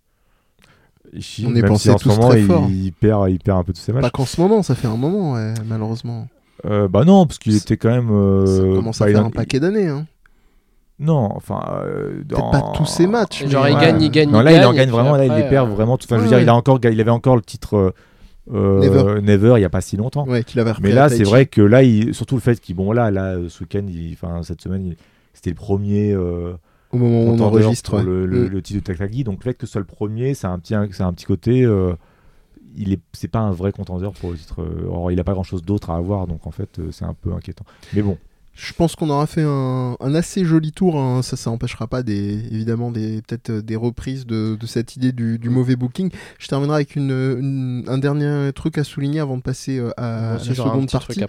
on est pensé tous très fort. Il perd un peu tous ses matchs. Pas qu'en ce moment, ça fait un moment, malheureusement. Non, parce qu'il était quand même... ça commence à faire un paquet d'années, hein. Non, enfin... peut-être pas tous ses matchs. Genre, il gagne. Non, là, il en gagne vraiment, là, il les perd vraiment. Enfin, je veux dire, il avait encore le titre Never il y a pas si longtemps. Ouais, qu'il avait repris Mais là, à c'est Taichi. vrai que là, surtout le fait qu'il ce week-end, cette semaine, c'était le premier Au moment où on contender enregistre. pour Ouais. le titre de Takagi. Donc le fait que ce soit le premier, c'est un petit côté. C'est pas un vrai contender pour le titre. Or, il a pas grand-chose d'autre à avoir, donc en fait, c'est un peu inquiétant. Mais bon. Je pense qu'on aura fait un assez joli tour. Hein. Ça n'empêchera pas évidemment peut-être des reprises de cette idée du mauvais booking. Je terminerai avec un dernier truc à souligner avant de passer à la seconde partie.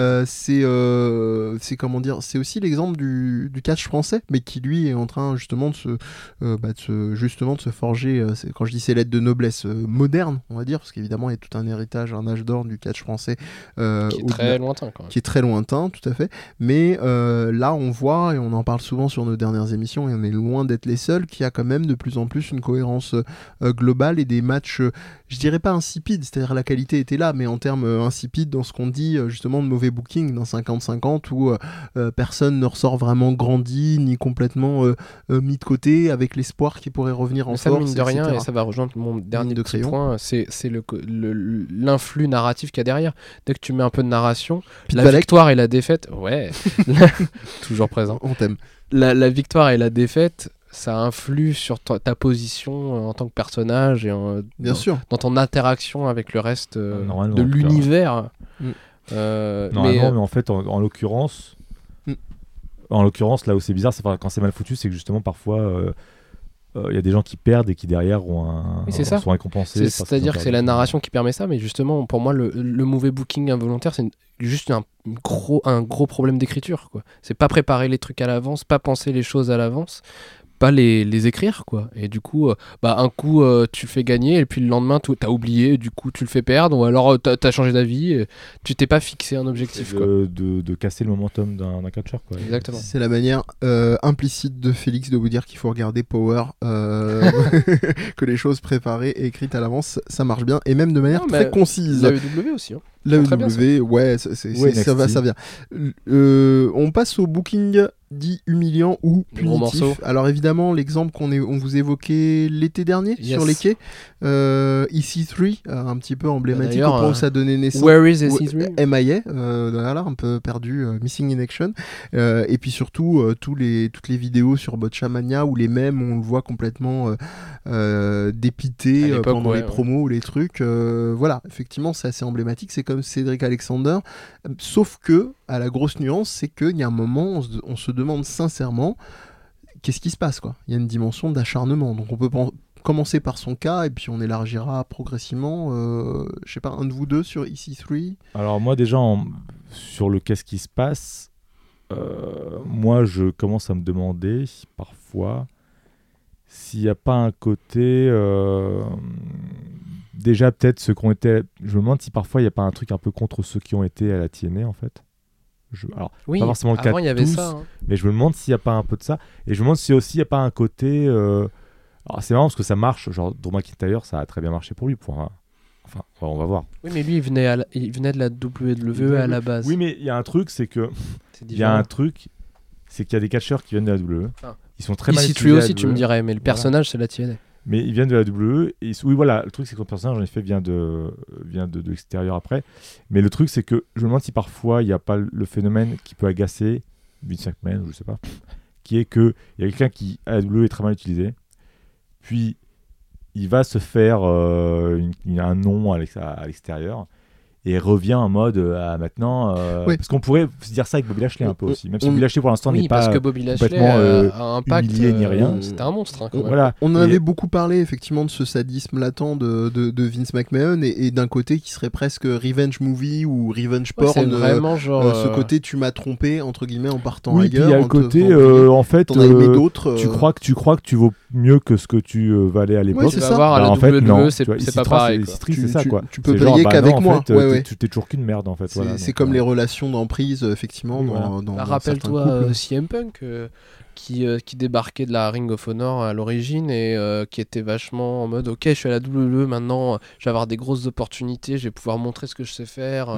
C'est comment dire, c'est aussi l'exemple du catch français, mais qui lui est en train justement de se forger. Quand je dis ses lettres de noblesse moderne, on va dire, parce qu'évidemment il y a tout un héritage, un âge d'or du catch français qui est très lointain quand même. Qui est très lointain, tout à fait. Mais là, on voit, et on en parle souvent sur nos dernières émissions, et on est loin d'être les seuls, qu'il y a quand même de plus en plus une cohérence globale et des matchs, je dirais pas insipides, c'est-à-dire la qualité était là, mais en termes insipides dans ce qu'on dit justement de mauvais booking, d'un 50-50, où personne ne ressort vraiment grandi, ni complètement mis de côté, avec l'espoir qu'il pourrait revenir en ça, force, mine de rien, etc. et ça va rejoindre mon dernier de petit point, c'est l'influx narratif qu'il y a derrière. Dès que tu mets un peu de narration, la victoire et la défaite, ouais, toujours présent. On t'aime. La victoire et la défaite, ça influe sur ta position en tant que personnage et Bien sûr. dans ton interaction avec le reste de l'univers. Mais en fait, en l'occurrence, là où c'est bizarre, c'est quand c'est mal foutu, c'est que justement parfois il y a des gens qui perdent et qui derrière sont récompensés. C'est-à-dire que c'est la narration qui permet ça, mais justement pour moi le mauvais booking involontaire, c'est juste un gros problème d'écriture, quoi. C'est pas préparer les trucs à l'avance, pas penser les choses à l'avance, pas les écrire, quoi. Et du coup un coup tu le fais gagner et puis le lendemain t'as oublié, et du coup tu le fais perdre, ou alors t'as changé d'avis et tu t'es pas fixé un objectif, quoi. De casser le momentum d'un catcheur, quoi. Exactement. C'est la manière implicite de Félix de vous dire qu'il faut regarder Power, que les choses préparées et écrites à l'avance, ça marche bien, et même de manière très concise. La EW aussi, hein. L'AEW, ouais, ça vient. On passe au booking dit humiliant ou punitif. Alors évidemment, l'exemple on vous évoquait l'été dernier sur les quais, EC3, un petit peu emblématique au point où ça donnait naissance. Where is EC3? MIA, voilà, un peu perdu, Missing in Action. Et puis surtout, toutes les vidéos sur Botchamania où les mêmes, on le voit complètement dépité pendant les promos ou les trucs. Voilà, effectivement, c'est assez emblématique. C'est comme Cédric Alexander, sauf que à la grosse nuance, c'est qu'il y a un moment on se demande sincèrement qu'est-ce qui se passe, quoi. Il y a une dimension d'acharnement, donc on peut commencer par son cas et puis on élargira progressivement. Je sais pas, un de vous deux sur EC3. Alors moi déjà sur le qu'est-ce qui se passe, moi je commence à me demander parfois s'il n'y a pas un côté déjà peut-être ceux qui ont été, je me demande si parfois il n'y a pas un truc un peu contre ceux qui ont été à la TNA en fait. Alors, oui, pas forcément le cas avant il y avait tous, ça, hein. Mais je me demande s'il n'y a pas un peu de ça, et je me demande si aussi il n'y a pas un côté alors c'est marrant parce que ça marche, genre Drew McIntyre ça a très bien marché pour lui, enfin on va voir. Oui, mais lui il venait de la WWE à la base. Oui, mais il y a un truc, c'est que il y a des catcheurs qui viennent de la WWE. Ils sont très mal utilisés. EC3 aussi, tu me dirais, mais le personnage c'est la TNA. Mais ils viennent de la WWE. Et oui, voilà, le truc c'est que le personnage en effet vient de l'extérieur après. Mais le truc c'est que je me demande si parfois il n'y a pas le phénomène qui peut agacer Vince McMahon, je sais pas, qui est que il y a quelqu'un qui à la WWE est très mal utilisé, puis il va se faire un nom à l'extérieur et revient en mode maintenant parce qu'on pourrait se dire ça avec Bobby Lashley un peu aussi, même si Bobby Lashley pour l'instant n'est pas parce que Bobby Lashley a un impact humilié ni rien. C'était un monstre, hein, quand même. Voilà. On en avait beaucoup parlé effectivement de ce sadisme latent de Vince McMahon et d'un côté qui serait presque revenge movie ou revenge porn, c'est vraiment genre ce côté tu m'as trompé entre guillemets en partant oui, ailleurs. Il y a le côté en fait t'en as aimé d'autres, tu crois que tu vaux mieux que ce que tu valais à l'époque. Ouais, c'est ça. Voir à la en fait non, c'est pas pareil, quoi. C'est ça quoi. Tu peux payer qu'avec moi. Tu t'es toujours qu'une merde en fait. C'est comme les relations d'emprise effectivement dans rappelle-toi CM Punk qui débarquait de la Ring of Honor à l'origine et qui était vachement en mode ok, je suis à la WWE maintenant, je vais avoir des grosses opportunités, je vais pouvoir montrer ce que je sais faire.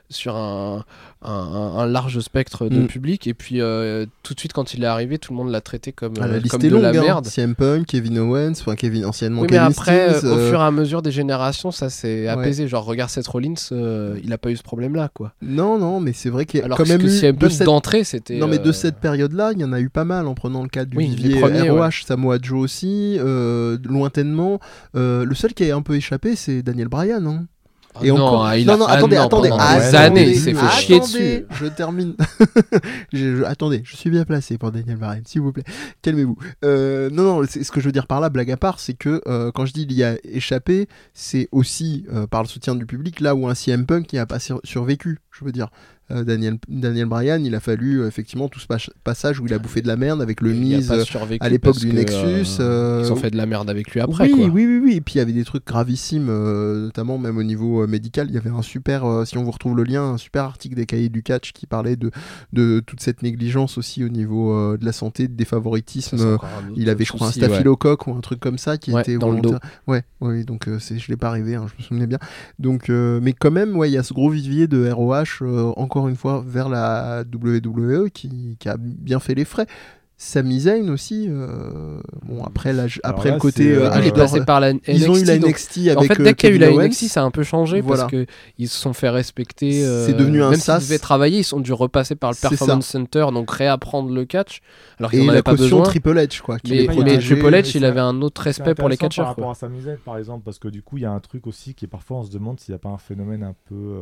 sur un large spectre de public. Et puis tout de suite, quand il est arrivé, tout le monde l'a traité comme, la liste comme est de longue, la hein. merde. CM Punk, Kevin Owens, anciennement Oui, mais Kevin après, Steen, au fur et à mesure des générations, ça s'est apaisé. Genre, regarde Seth Rollins, il a pas eu ce problème-là, quoi. Non, mais c'est vrai qu'il y a Alors quand même que eu CM Punk d'entrée, c'était. Non, mais de cette période-là, il y en a eu pas mal en prenant le cas du Oui, vivier les premiers, ROH, Samoa Joe aussi, lointainement. Le seul qui a un peu échappé, c'est Daniel Bryan. Hein. Et non, attendez, pendant des années, il s'est fait chier dessus. Je termine. Attendez, je suis bien placé pour Daniel Bryan, s'il vous plaît. Calmez-vous. Non, ce que je veux dire par là, blague à part, c'est que quand je dis il y a échappé, c'est aussi par le soutien du public, là où un CM Punk qui n'a pas survécu, je veux dire. Daniel Bryan, il a fallu effectivement tout ce passage où il a bouffé de la merde avec le Miz à l'époque du Nexus. Ils ont fait de la merde avec lui après. Oui, quoi. oui. Et puis il y avait des trucs gravissimes, notamment même au niveau médical. Il y avait un super, si on vous retrouve le lien, un super article des Cahiers du Catch qui parlait de toute cette négligence aussi au niveau de la santé, de défavoritisme. Il avait, je crois, un staphylocoque ou un truc comme ça qui était dans le dos. Ouais, donc je l'ai pas rêvé, hein, je me souvenais bien. Donc, mais quand même, il y a ce gros vivier de ROH encore une fois vers la WWE qui a bien fait les frais. Sami Zayn aussi, bon après le côté il est passé par la NXT, ils ont eu la NXT avec en fait dès qu'il y a eu la Owens, NXT ça a un peu changé parce que ils se sont fait respecter, c'est devenu un même sas. s'ils devaient travailler, ils ont dû repasser par le Performance Center, donc réapprendre le catch alors qu'ils n'en avaient pas besoin. besoin. Triple H quoi, mais Triple H il avait un autre respect pour les catcheurs par rapport à Sami Zayn par exemple, parce que du coup il y a un truc aussi qui est parfois on se demande s'il n'y a pas un phénomène un peu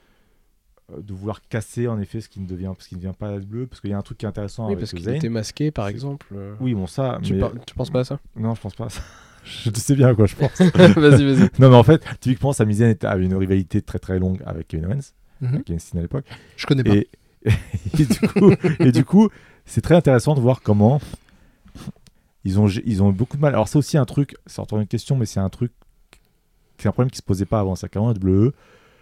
de vouloir casser en effet ce qui ne devient pas bleu, parce qu'il y a un truc qui est intéressant avec parce qu'il Zayn. était masqué par exemple. Oui bon ça. Tu penses pas à ça? Non je pense pas à ça. Je sais bien à quoi je pense. Vas-y. Non mais en fait typiquement Sami Zayn avait une rivalité très très longue avec Kevin Owens, avec Kevin Steen à l'époque. Je connais pas. Et du coup c'est très intéressant de voir comment ils ont eu beaucoup de mal. Alors c'est aussi un truc, c'est encore une question, mais c'est un problème qui se posait pas avant. C'est qu'avant la WWE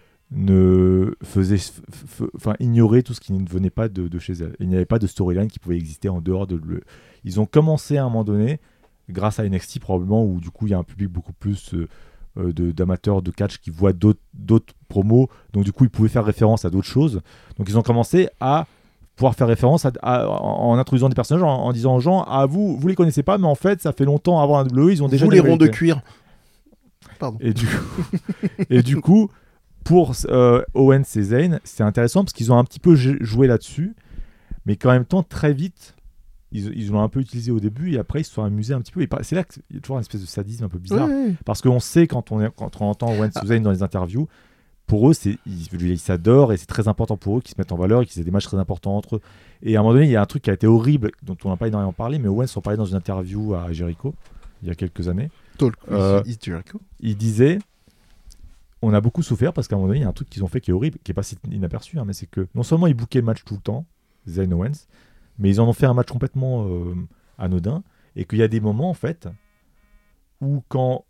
ignorait tout ce qui ne venait pas de chez elle. Il n'y avait pas de storyline qui pouvait exister en dehors de WWE. Ils ont commencé à un moment donné, grâce à NXT probablement, où du coup il y a un public beaucoup plus d'amateurs de catch qui voient d'autres promos, donc du coup ils pouvaient faire référence à d'autres choses. Donc ils ont commencé à pouvoir faire référence en introduisant des personnages, en disant aux gens vous les connaissez pas, mais en fait ça fait longtemps avant la WWE, ils ont déjà les ronds de cuir. Pardon. Et du coup pour Owens et Zayn, c'est intéressant parce qu'ils ont un petit peu joué là-dessus, mais qu'en même temps, très vite, ils l'ont un peu utilisé au début et après, ils se sont amusés un petit peu. Et c'est là qu'il y a toujours une espèce de sadisme un peu bizarre. Ouais. Parce qu'on sait, quand on entend Owens et Zayn dans les interviews, pour eux, ils s'adorent et c'est très important pour eux qu'ils se mettent en valeur et qu'ils aient des matchs très importants entre eux. Et à un moment donné, il y a un truc qui a été horrible, dont on n'a pas énormément parlé, mais Owens en parlait dans une interview à Jericho, il y a quelques années. Jericho. Il disait... On a beaucoup souffert parce qu'à un moment donné, il y a un truc qu'ils ont fait qui est horrible, qui n'est pas si inaperçu, hein, mais c'est que non seulement ils bookaient le match tout le temps, Zayn Owens, mais ils en ont fait un match complètement anodin, et qu'il y a des moments en fait où quand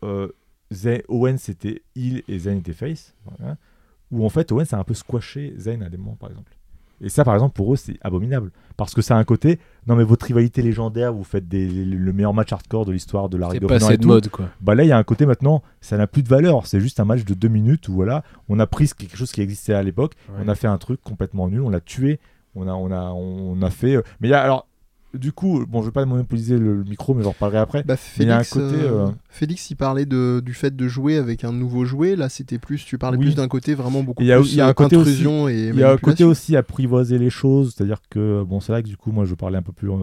Owens était heel et Zayn était face, voilà, où en fait Owens a un peu squashé Zayn à des moments par exemple. Et ça par exemple pour eux c'est abominable parce que ça a un côté non mais votre rivalité légendaire, vous faites le meilleur match hardcore de l'histoire de la Ring of Honor et tout. Mode quoi. Bah là il y a un côté maintenant ça n'a plus de valeur, c'est juste un match de 2 minutes où voilà on a pris quelque chose qui existait à l'époque, on a fait un truc complètement nul, on l'a tué, on a fait mais il y a alors du coup, bon, je vais pas monopoliser le micro, mais j'en reparlerai après. Félix, il y a un côté, Félix, il parlait du fait de jouer avec un nouveau jouet. Là, c'était plus, tu parlais plus d'un côté vraiment beaucoup plus il y a un côté intrusion aussi, et il y a un côté aussi apprivoiser les choses, c'est-à-dire que bon, c'est là que du coup, moi, je parlais un peu plus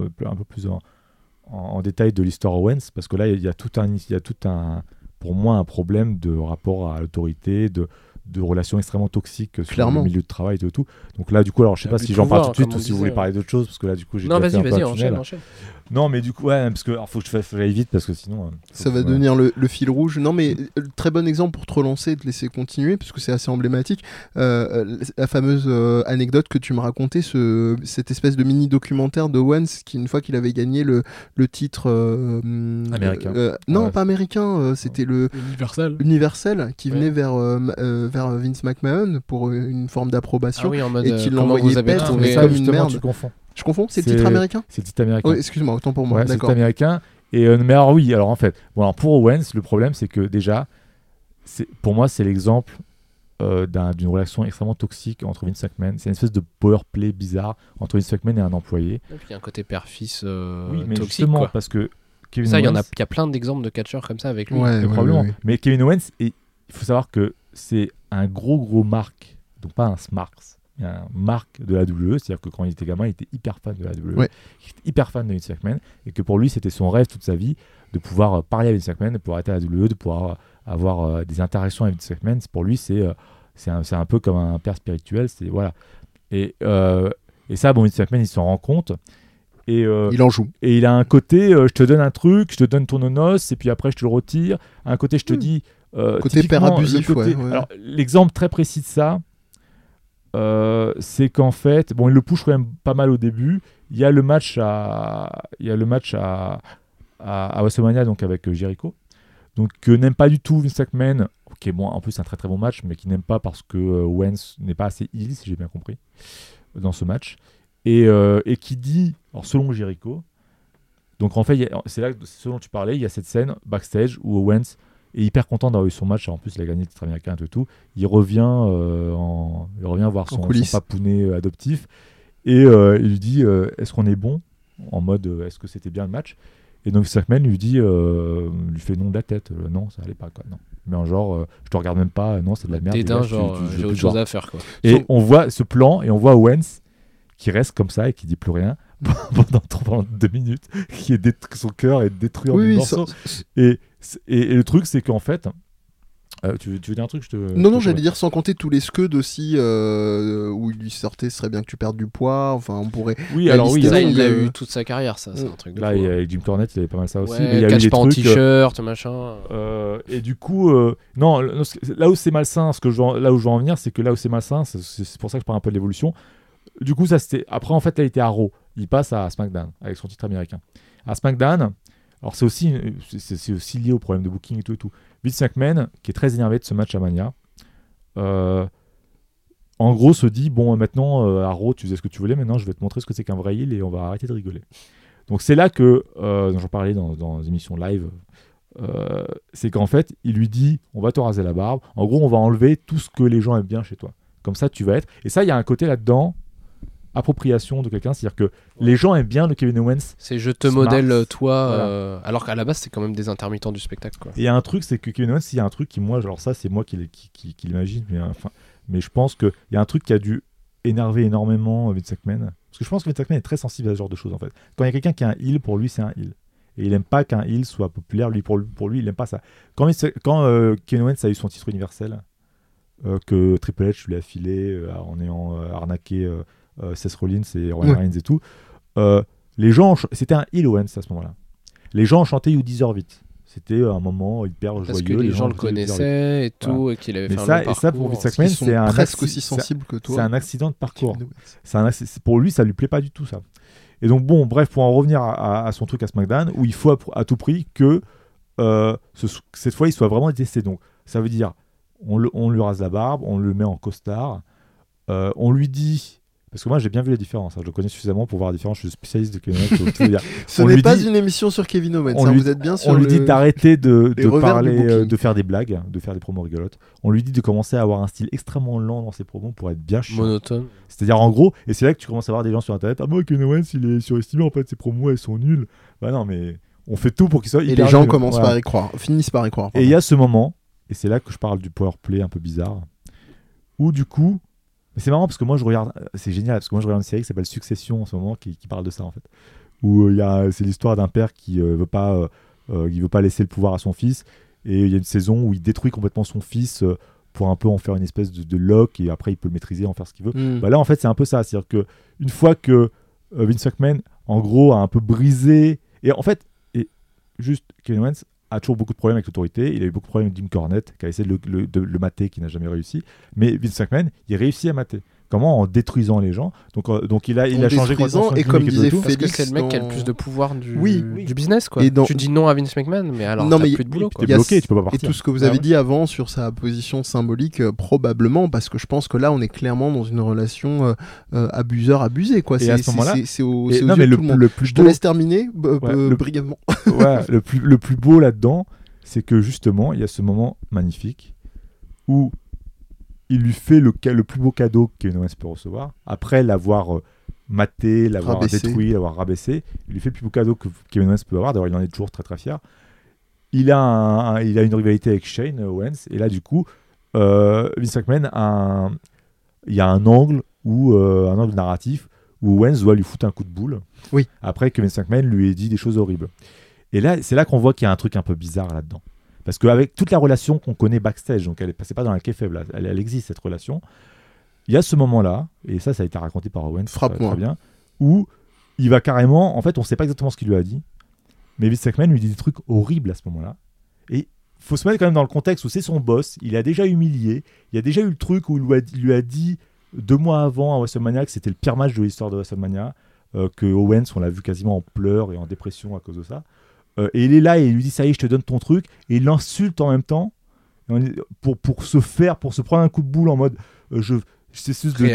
en détail de l'histoire Owens, parce que là, il y a tout un, pour moi, un problème de rapport à l'autorité, de relations extrêmement toxiques sur le milieu de travail et tout. Donc là, du coup, alors je sais pas si j'en parle tout de suite ou si vous voulez parler d'autre chose, parce que là, du coup, j'ai déjà fait un peu un tunnel. Enchaîne. Non, mais du coup, ouais, parce que faut que j'aille vite, parce que sinon... ça va devenir le fil rouge. Non, mais très bon exemple pour te relancer et te laisser continuer, parce que c'est assez emblématique. La fameuse anecdote que tu me racontais, cette espèce de mini-documentaire d'Owens, qui, une fois qu'il avait gagné le titre... américain. Non, pas américain, c'était le... Universel, qui venait vers Vince McMahon pour une forme d'approbation. Ah oui, en mode, et qui l'envoyait paître comme une merde. Tu confonds. Je confonds, c'est le titre américain ? C'est le titre américain. Oui, excuse-moi, autant pour moi. Ouais, d'accord. C'est le titre américain. Mais alors oui, alors en fait, bon, alors pour Owens, le problème c'est que déjà, pour moi c'est l'exemple d'une relation extrêmement toxique entre Vince McMahon. C'est une espèce de power play bizarre entre Vince McMahon et un employé. Et puis il y a un côté père-fils oui, mais toxique, justement, quoi. parce que Kevin Ça, il Owens, y a plein d'exemples de catcheurs comme ça avec lui. probablement. Mais Kevin Owens, il faut savoir que c'est un gros marque, donc pas un Smarks, il y a un marque de la WWE, c'est-à-dire que quand il était gamin, il était hyper fan de la WWE, il était hyper fan de Vince McMahon, et que pour lui, c'était son rêve toute sa vie de pouvoir parler à Vince McMahon, de pouvoir être à la WWE, de pouvoir avoir des interactions avec Vince McMahon. Pour lui, c'est un peu comme un père spirituel. Voilà. Et ça, bon, Vince McMahon, il s'en rend compte. Et, il en joue. Et il a un côté, je te donne un truc, je te donne ton nonos, et puis après, je te le retire. Un côté, je te dis... côté père abusif, ouais. Alors, l'exemple très précis de ça, c'est qu'en fait, bon, il le push quand même pas mal au début. Il y a le match à WrestleMania, donc avec Jericho, donc que n'aime pas du tout Vince McMahon. Ok, bon, en plus c'est un très très bon match, mais qui n'aime pas parce que Owens n'est pas assez heel, si j'ai bien compris, dans ce match, et qui dit, alors selon Jericho, donc en fait, c'est là, ce dont tu parlais, il y a cette scène backstage où Owens est hyper content d'avoir eu son match. En plus, il a gagné le titre américain et tout. Il revient voir son papounet adoptif, et il lui dit est-ce qu'on est bon, en mode est-ce que c'était bien le match. Et donc McMahon lui fait non de la tête, non, ça allait pas, quoi, non. Mais en genre, je te regarde même pas, non, c'est de la merde. Dédain, genre, j'ai autre chose à faire, quoi. Et on voit ce plan, et on voit Owens qui reste comme ça et qui dit plus rien pendant 2 minutes, son cœur est détruit en morceaux. Et le truc, c'est qu'en fait, tu veux dire un truc, Non, j'allais dire sans compter tous les scuds aussi où il lui sortait, ce serait bien que tu perdes du poids. Enfin, on pourrait. Oui, alors oui, ça, il a eu toute sa carrière, ça, c'est un truc de là, fou. Avec Jim Cornette, il avait pas mal ça aussi. Ouais, mais il y a catch eu des pas en trucs, t-shirt, machin. Et du coup, non, là où c'est malsain, là où je veux en venir, c'est que là où c'est malsain, c'est pour ça que je parle un peu de l'évolution. Du coup, ça c'était. Après, en fait, là, il était à Raw. Il passe à SmackDown avec son titre américain. À SmackDown. Alors c'est aussi lié au problème de booking et tout. Vince McMahon, qui est très énervé de ce match à Mania, en gros se dit, bon, maintenant à Raw tu faisais ce que tu voulais, maintenant je vais te montrer ce que c'est qu'un vrai heel et on va arrêter de rigoler. Donc c'est là que, j'en parlais dans les émissions live, c'est qu'en fait il lui dit, on va te raser la barbe, en gros on va enlever tout ce que les gens aiment bien chez toi, comme ça tu vas être, et ça il y a un côté là-dedans, appropriation de quelqu'un, c'est-à-dire que les gens aiment bien le Kevin Owens. C'est je te modèle toi, voilà. Alors qu'à la base c'est quand même des intermittents du spectacle, quoi. Et il y a un truc, c'est que Kevin Owens, il y a un truc qui, moi, alors ça c'est moi qui l'imagine, mais je pense qu'il y a un truc qui a dû énerver énormément Vince McMahon, parce que je pense que Vince McMahon est très sensible à ce genre de choses en fait. Quand il y a quelqu'un qui est un heel, pour lui c'est un heel. Et il aime pas qu'un heel soit populaire, pour lui il aime pas ça. Quand Kevin Owens a eu son titre universel, que Triple H lui a filé en ayant arnaqué Seth Rollins et Roman Reigns et tout, les gens c'était un heel Owens à ce moment-là. Les gens chantaient You Deserve It. C'était un moment hyper joyeux. Parce que les gens le connaissaient et tout, et qu'il avait fait un long parcours. Et ça, pour Vince McMahon, c'est presque aussi sensible que toi. C'est un accident de parcours. Pour lui, ça lui plaît pas du tout, ça. Et donc, bon, bref, pour en revenir à son truc à SmackDown, où il faut à tout prix que cette fois, il soit vraiment détesté. Donc, ça veut dire, on lui rase la barbe, on le met en costard, on lui dit... Parce que moi j'ai bien vu la différence, je le connais suffisamment pour voir la différence, je suis spécialiste de Kevin Owens. Ce n'est pas une émission sur Kevin Owens, vous êtes bien sur on lui dit d'arrêter de parler, de faire des blagues, de faire des promos rigolotes. On lui dit de commencer à avoir un style extrêmement lent dans ses promos pour être bien chiant. Monotone. C'est-à-dire en gros, et c'est là que tu commences à voir des gens sur internet, ah moi Kevin Owens il est surestimé, en fait ses promos elles sont nulles. Bah non mais on fait tout pour qu'il soit hyper nul. Et les gens commencent par y croire, finissent par y croire. Et il y a ce moment, et c'est là que je parle du power play un peu bizarre, où du coup, mais c'est marrant parce que moi je regarde, c'est génial parce que moi je regarde une série qui s'appelle Succession en ce moment qui parle de ça en fait, où c'est l'histoire d'un père qui veut pas laisser le pouvoir à son fils, et il y a une saison où il détruit complètement son fils pour un peu en faire une espèce de lock, et après il peut le maîtriser, en faire ce qu'il veut. Bah là en fait c'est un peu ça, c'est-à-dire que une fois que Vince McMahon en gros a un peu brisé, et en fait juste Kevin Owens a toujours beaucoup de problèmes avec l'autorité. Il a eu beaucoup de problèmes avec Jim Cornette, qui a essayé de le mater, qui n'a jamais réussi. Mais Vince McMahon, il réussit à mater. Comment ? En détruisant les gens. Donc il a changé complètement. Et comme disait Félix, parce que c'est le mec qui a le plus de pouvoir du business, quoi. Tu dis non à Vince McMahon, mais alors t'as plus de boulot, quoi. T'es bloqué, tu peux pas partir. Et tout ce que vous avez dit avant sur sa position symbolique, probablement, parce que je pense que là, on est clairement dans une relation abuseur-abusé, quoi. Et à ce moment-là, c'est aux yeux de tout le monde. Je te laisse terminer brièvement. Le plus beau là-dedans, c'est que justement, il y a ce moment magnifique où il lui fait le plus beau cadeau que Kevin Owens peut recevoir. Après l'avoir maté, l'avoir détruit, l'avoir rabaissé, il lui fait le plus beau cadeau que Kevin Owens peut avoir. D'ailleurs, il en est toujours très très fier. Il a une rivalité avec Shane Owens. Et là, du coup, Vince McMahon il y a un angle narratif où Owens doit lui foutre un coup de boule. Oui. Après que Vince McMahon lui ait dit des choses horribles. Et là, c'est là qu'on voit qu'il y a un truc un peu bizarre là-dedans. Parce qu'avec toute la relation qu'on connaît backstage, donc c'est pas dans la kayfabe, là, elle existe cette relation, il y a ce moment-là, et ça a été raconté par Owens très bien, où il va carrément, en fait on sait pas exactement ce qu'il lui a dit, mais Vince McMahon lui dit des trucs horribles à ce moment-là. Et il faut se mettre quand même dans le contexte où c'est son boss, il a déjà humilié, il y a déjà eu le truc où il lui a dit 2 mois avant à WrestleMania que c'était le pire match de l'histoire de WrestleMania, que Owens, on l'a vu quasiment en pleurs et en dépression à cause de ça. Et il est là et il lui dit ça y est, je te donne ton truc, et il l'insulte en même temps pour se prendre un coup de boule en mode cette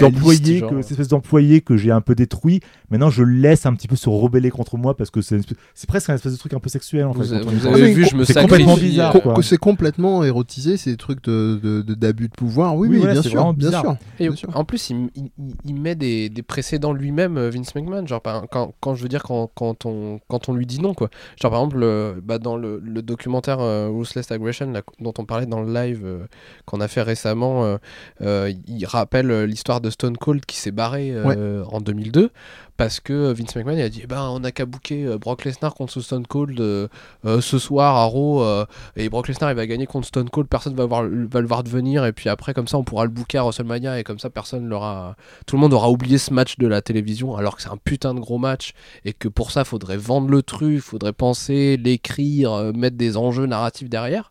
espèce d'employé que j'ai un peu détruit, maintenant je le laisse un petit peu se rebeller contre moi parce que c'est presque un espèce de truc un peu sexuel en fait. Vous avez vu, je me c'est complètement bizarre. C'est complètement érotisé, c'est des trucs d'abus de pouvoir. Oui, voilà, bien sûr. Et en plus, il met des précédents lui-même, Vince McMahon. Genre, quand je veux dire, quand on lui dit non, quoi. Genre, par exemple, dans le documentaire Ruthless Aggression dont on parlait dans le live qu'on a fait récemment, il rappelle l'histoire de Stone Cold qui s'est barré en 2002 parce que Vince McMahon il a dit on n'a qu'à booker Brock Lesnar contre Stone Cold ce soir à Raw, et Brock Lesnar il va gagner contre Stone Cold, personne va le voir devenir, et puis après comme ça on pourra le booker à WrestleMania, et comme ça tout le monde aura oublié ce match de la télévision, alors que c'est un putain de gros match et que pour ça faudrait vendre le truc, faudrait penser, l'écrire, mettre des enjeux narratifs derrière.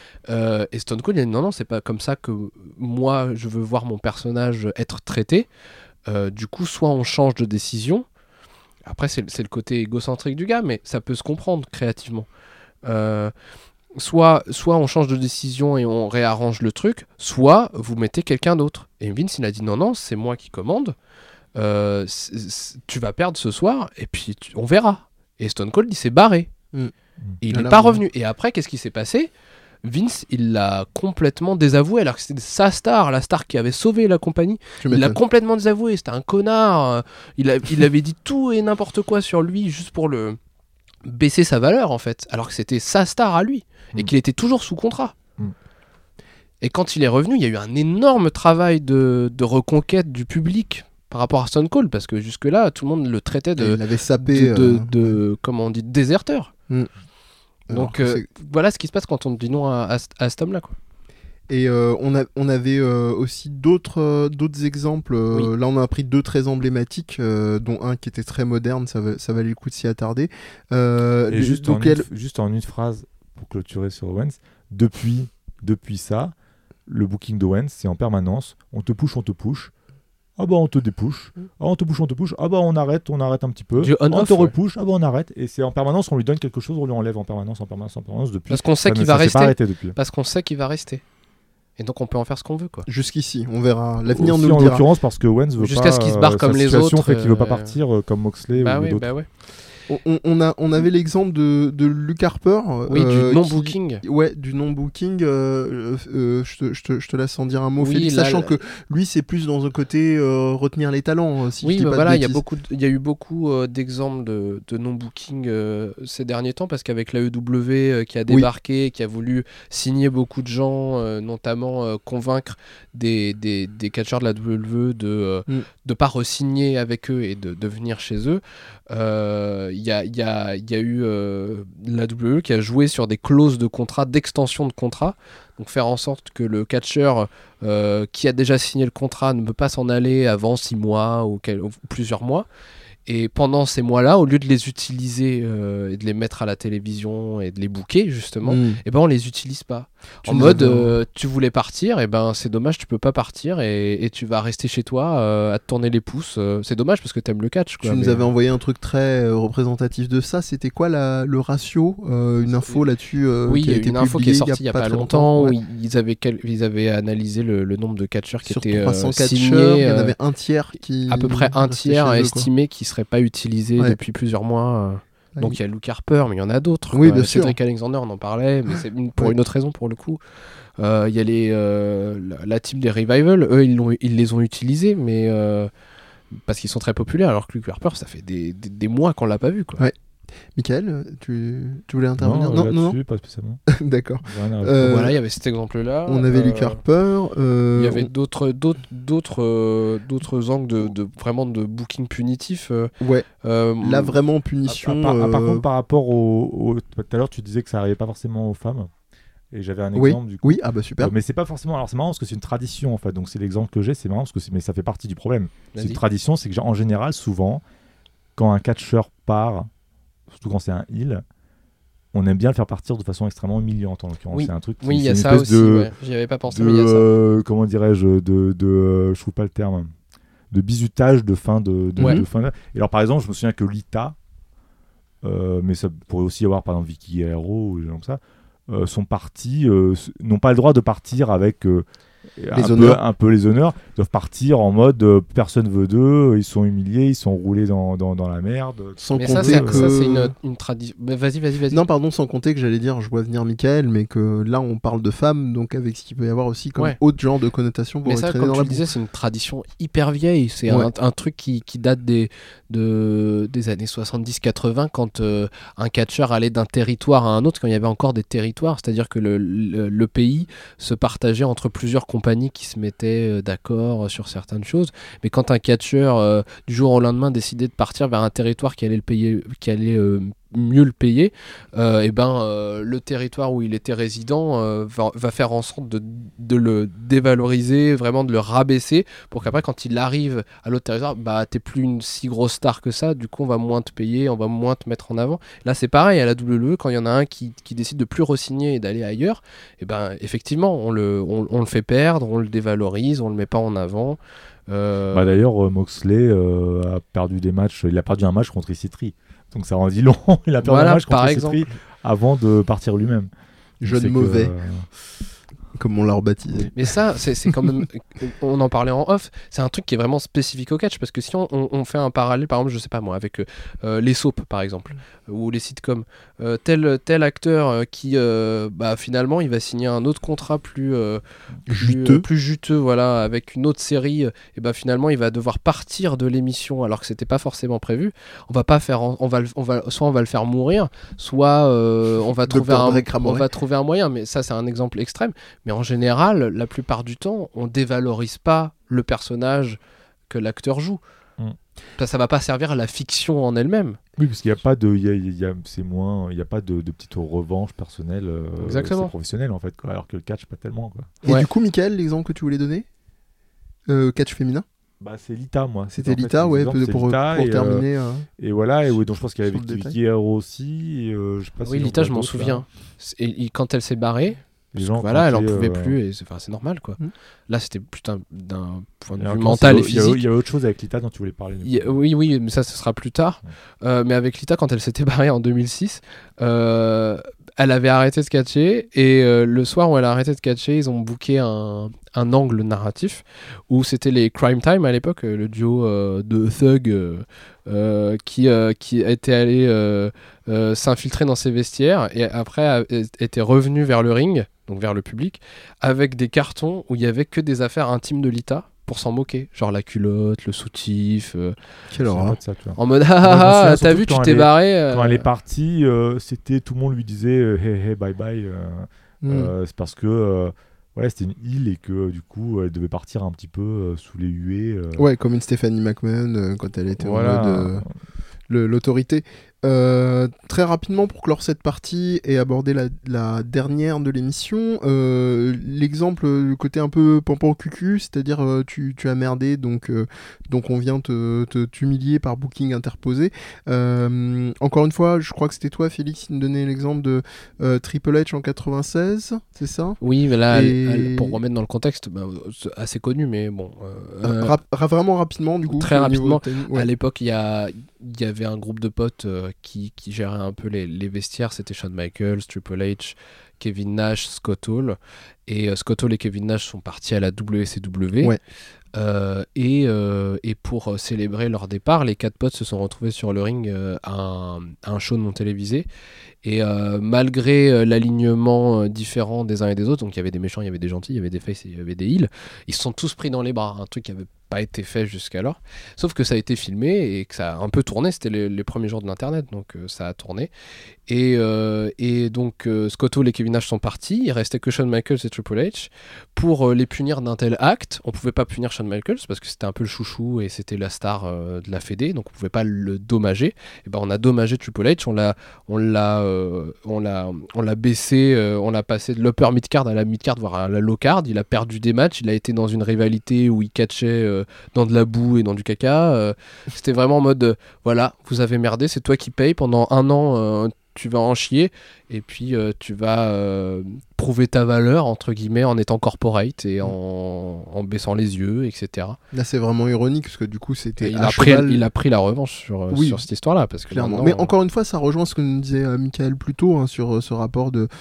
Et Stone Cold il a dit non, c'est pas comme ça que moi je veux voir mon personnage être traité. Du coup soit on change de décision, après c'est le côté égocentrique du gars, mais ça peut se comprendre créativement, soit on change de décision et on réarrange le truc, soit vous mettez quelqu'un d'autre. Et Vince il a dit non, c'est moi qui commande, tu vas perdre ce soir et puis on verra. Et Stone Cold il s'est barré. Et il n'est pas revenu. Et après qu'est-ce qui s'est passé? Vince, il l'a complètement désavoué, alors que c'était sa star, la star qui avait sauvé la compagnie. Il l'a complètement désavoué, c'était un connard. Il avait dit tout et n'importe quoi sur lui juste pour le baisser sa valeur, en fait, alors que c'était sa star à lui et qu'il était toujours sous contrat. Et quand il est revenu, il y a eu un énorme travail de reconquête du public par rapport à Stone Cold, parce que jusque-là, tout le monde le traitait il avait sapé comment on dit, déserteur. Donc voilà ce qui se passe quand on dit non à cet homme-là, quoi. Et on avait aussi d'autres exemples. Là, on a pris 2 très emblématiques, dont un qui était très moderne, ça valait le coup de s'y attarder. Et juste en une phrase pour clôturer sur Owens, depuis ça, le booking d'Owens, c'est en permanence, on te push. Ah bah on te dépouche, on te push, ah bah on arrête un petit peu, on te repouche, ah bah on arrête, et c'est en permanence, on lui donne quelque chose, on lui enlève en permanence depuis. Parce qu'on sait qu'il va rester. Et donc on peut en faire ce qu'on veut, quoi. Jusqu'ici, on verra, l'avenir nous le dira. En l'occurrence parce que Owens veut jusqu'à ce qu'il se barre comme les autres, fait qu'il veut pas partir comme Moxley ou d'autres. Bah ouais. On avait l'exemple de Luke Harper. Oui, du non-booking. Du non-booking. Je te laisse en dire un mot, Félix, sachant que lui, c'est plus dans un côté retenir les talents. Il y a eu beaucoup d'exemples de non-booking ces derniers temps, parce qu'avec l'AEW qui a débarqué, qui a voulu signer beaucoup de gens, notamment convaincre des catcheurs de la WWE de pas re-signer avec eux et de venir chez eux. Il y a eu la WWE qui a joué sur des clauses de contrat, d'extension de contrat, donc faire en sorte que le catcheur qui a déjà signé le contrat ne peut pas s'en aller avant 6 mois ou plusieurs mois. Et pendant ces mois-là, au lieu de les utiliser et de les mettre à la télévision et de les booker, justement, on les utilise pas. Tu voulais partir, c'est dommage, tu peux pas partir et tu vas rester chez toi à te tourner les pouces. C'est dommage parce que t'aimes le catch, quoi. Nous avais envoyé un truc très représentatif de ça. C'était quoi le ratio, une info là-dessus qui a été info qui est sortie il y a pas longtemps, où ils avaient analysé le nombre de catcheurs qui étaient 300 signés. Il y en avait un tiers à peu près un tiers estimé qui serait pas utilisé depuis plusieurs mois. Donc il y a Luke Harper, mais il y en a d'autres. Oui, bien sûr. Cedric Alexander, on en parlait, mais c'est pour une autre raison pour le coup. Il y a la team des Revival, eux ils les ont utilisés, mais parce qu'ils sont très populaires, alors que Luke Harper, ça fait des mois qu'on l'a pas vu, quoi. Ouais. Michael, tu voulais intervenir? Non, pas spécialement. D'accord. Voilà, il y avait cet exemple-là. On avait Luke Harper. Il y avait d'autres angles vraiment de booking punitif. Ouais. Là, vraiment, punition. Par contre, par rapport tout à l'heure, tu disais que ça n'arrivait pas forcément aux femmes. Et j'avais un exemple du coup. Oui, ah bah super. Mais c'est pas forcément. Alors c'est marrant parce que c'est une tradition en fait. Donc c'est l'exemple que j'ai. C'est marrant parce que mais ça fait partie du problème. Vas-y. C'est une tradition, c'est que en général, souvent, quand un catcheur part, surtout quand c'est un heel, on aime bien le faire partir de façon extrêmement humiliante en l'occurrence. Oui. C'est un truc. Oui, il y a ça aussi. J'y avais pas pensé, mais il y a ça. Comment dirais-je je trouve pas le terme. De bizutage de fin de fin. Et alors par exemple, je me souviens que Lita, mais ça pourrait aussi y avoir par exemple Vicky Guerrero ou des gens comme ça. Sont partis, n'ont pas le droit de partir avec un peu les honneurs. Ils doivent partir en mode personne veut d'eux, ils sont humiliés, ils sont roulés dans la merde. Sans mais compter ça, c'est une tradition. Vas-y. Non, pardon, sans compter que j'allais dire, je vois venir Michael, mais que là on parle de femmes, donc avec ce qu'il peut y avoir aussi comme autre genre de connotation pour mais ça, comme tu le disais, c'est une tradition hyper vieille. C'est un truc qui date des années 70-80 quand un catcheur allait d'un territoire à un autre, quand il y avait encore des territoires, c'est-à-dire que le pays se partageait entre plusieurs compagnies qui se mettaient d'accord sur certaines choses, mais quand un catcheur du jour au lendemain décidait de partir vers un territoire qui allait mieux le payer, le territoire où il était résident va faire en sorte de le dévaloriser, vraiment de le rabaisser, pour qu'après quand il arrive à l'autre territoire, t'es plus une si grosse star que ça, du coup on va moins te payer, on va moins te mettre en avant. Là c'est pareil à la WWE, quand il y en a un qui décide de plus re-signer et d'aller ailleurs, effectivement on le fait perdre, on le dévalorise, on le met pas en avant. D'ailleurs Moxley a perdu des matchs, il a perdu un match contre EC3. Donc ça en dit long, il a perdu un match contre EC3 avant de partir lui-même. Jeune mauvais, comme on l'a rebaptisé. Mais ça, c'est quand même, on en parlait en off, c'est un truc qui est vraiment spécifique au catch, parce que si on fait un parallèle, par exemple, je sais pas moi, avec les soaps par exemple, ou les sitcoms, tel acteur qui finalement il va signer un autre contrat plus juteux, voilà, avec une autre série, et finalement il va devoir partir de l'émission alors que c'était pas forcément prévu. On va pas faire, soit on va le faire mourir, soit on va trouver un moyen. Mais ça c'est un exemple extrême. Mais en général, la plupart du temps, on dévalorise pas le personnage que l'acteur joue. Ça va pas servir à la fiction en elle-même. Oui, parce qu'il n'y a pas de, il y a pas de petite revanche personnelle. Exactement. C'est professionnel en fait, quoi, alors que le catch pas tellement. Quoi. Et du coup, Michael, l'exemple que tu voulais donner, catch féminin. C'est Lita, moi. C'était Lita, pour terminer. Et voilà, donc je pense qu'il y avait Vicky Guerrero aussi. Je sais pas oui, Lita, je m'en souviens. Et quand elle s'est barrée. Elle en pouvait plus, et c'est normal quoi. Là c'était plus d'un point de vue mental et physique. Il y avait autre chose avec Lita dont tu voulais parler. Oui, mais ça ce sera plus tard. Mais avec Lita, quand elle s'était barrée en 2006, elle avait arrêté de catcher, et le soir où elle a arrêté de catcher, ils ont booké un angle narratif où c'était les Crime Time à l'époque, le duo de Thug qui était allé s'infiltrer dans ses vestiaires, et après était revenu vers le ring, donc vers le public, avec des cartons où il y avait que des affaires intimes de Lita pour s'en moquer, genre la culotte, le soutif. Quelle horreur. En mode t'as vu, tu t'es barré. Quand elle est partie, c'était, tout le monde lui disait hey bye bye. C'est parce que c'était une île et que du coup elle devait partir un petit peu sous les huées. Ouais, comme une Stephanie McMahon quand elle était en mode l'autorité. Très rapidement pour clore cette partie et aborder la dernière de l'émission, l'exemple, le côté un peu pampan cucu, c'est-à-dire tu as merdé, donc on vient t'humilier par booking interposé. Encore une fois, je crois que c'était toi Félix qui nous donnait l'exemple de Triple H en 96, c'est ça? Oui, mais là, pour remettre dans le contexte, c'est assez connu, mais bon. Vraiment rapidement, du coup. Très rapidement. À l'époque, il y avait un groupe de potes qui gérait un peu les vestiaires, c'était Shawn Michaels, Triple H, Kevin Nash, Scott Hall. Et Scott Hall et Kevin Nash sont partis à la WCW. Ouais. Et pour célébrer leur départ, les 4 potes se sont retrouvés sur le ring à un show non télévisé. Et malgré l'alignement différent des uns et des autres, donc il y avait des méchants, il y avait des gentils, il y avait des faces et il y avait des heels, ils se sont tous pris dans les bras, un truc qui avait pas été fait jusqu'alors, sauf que ça a été filmé et que ça a un peu tourné, c'était les premiers jours de l'internet, donc ça a tourné, et donc Scott Hall et Kevin Nash sont partis, il restait que Shawn Michaels et Triple H. Pour les punir d'un tel acte, on pouvait pas punir Shawn Michaels parce que c'était un peu le chouchou et c'était la star de la fédé, donc on pouvait pas le dommager. Et ben on a dommagé Triple H, on l'a baissé, on l'a passé de l'upper mid-card à la mid-card, voire à la low-card. Il a perdu des matchs, il a été dans une rivalité où il catchait dans de la boue et dans du caca. C'était vraiment en mode, voilà, vous avez merdé, c'est toi qui payes pendant un an, tu vas en chier, et puis tu vas prouver ta valeur, entre guillemets, en étant corporate et en baissant les yeux, etc. Là, c'est vraiment ironique, parce que du coup, c'était il a pris la revanche sur cette histoire-là. Parce que clairement. Mais encore une fois, ça rejoint ce que nous disait Michael plus tôt, hein, sur ce rapport de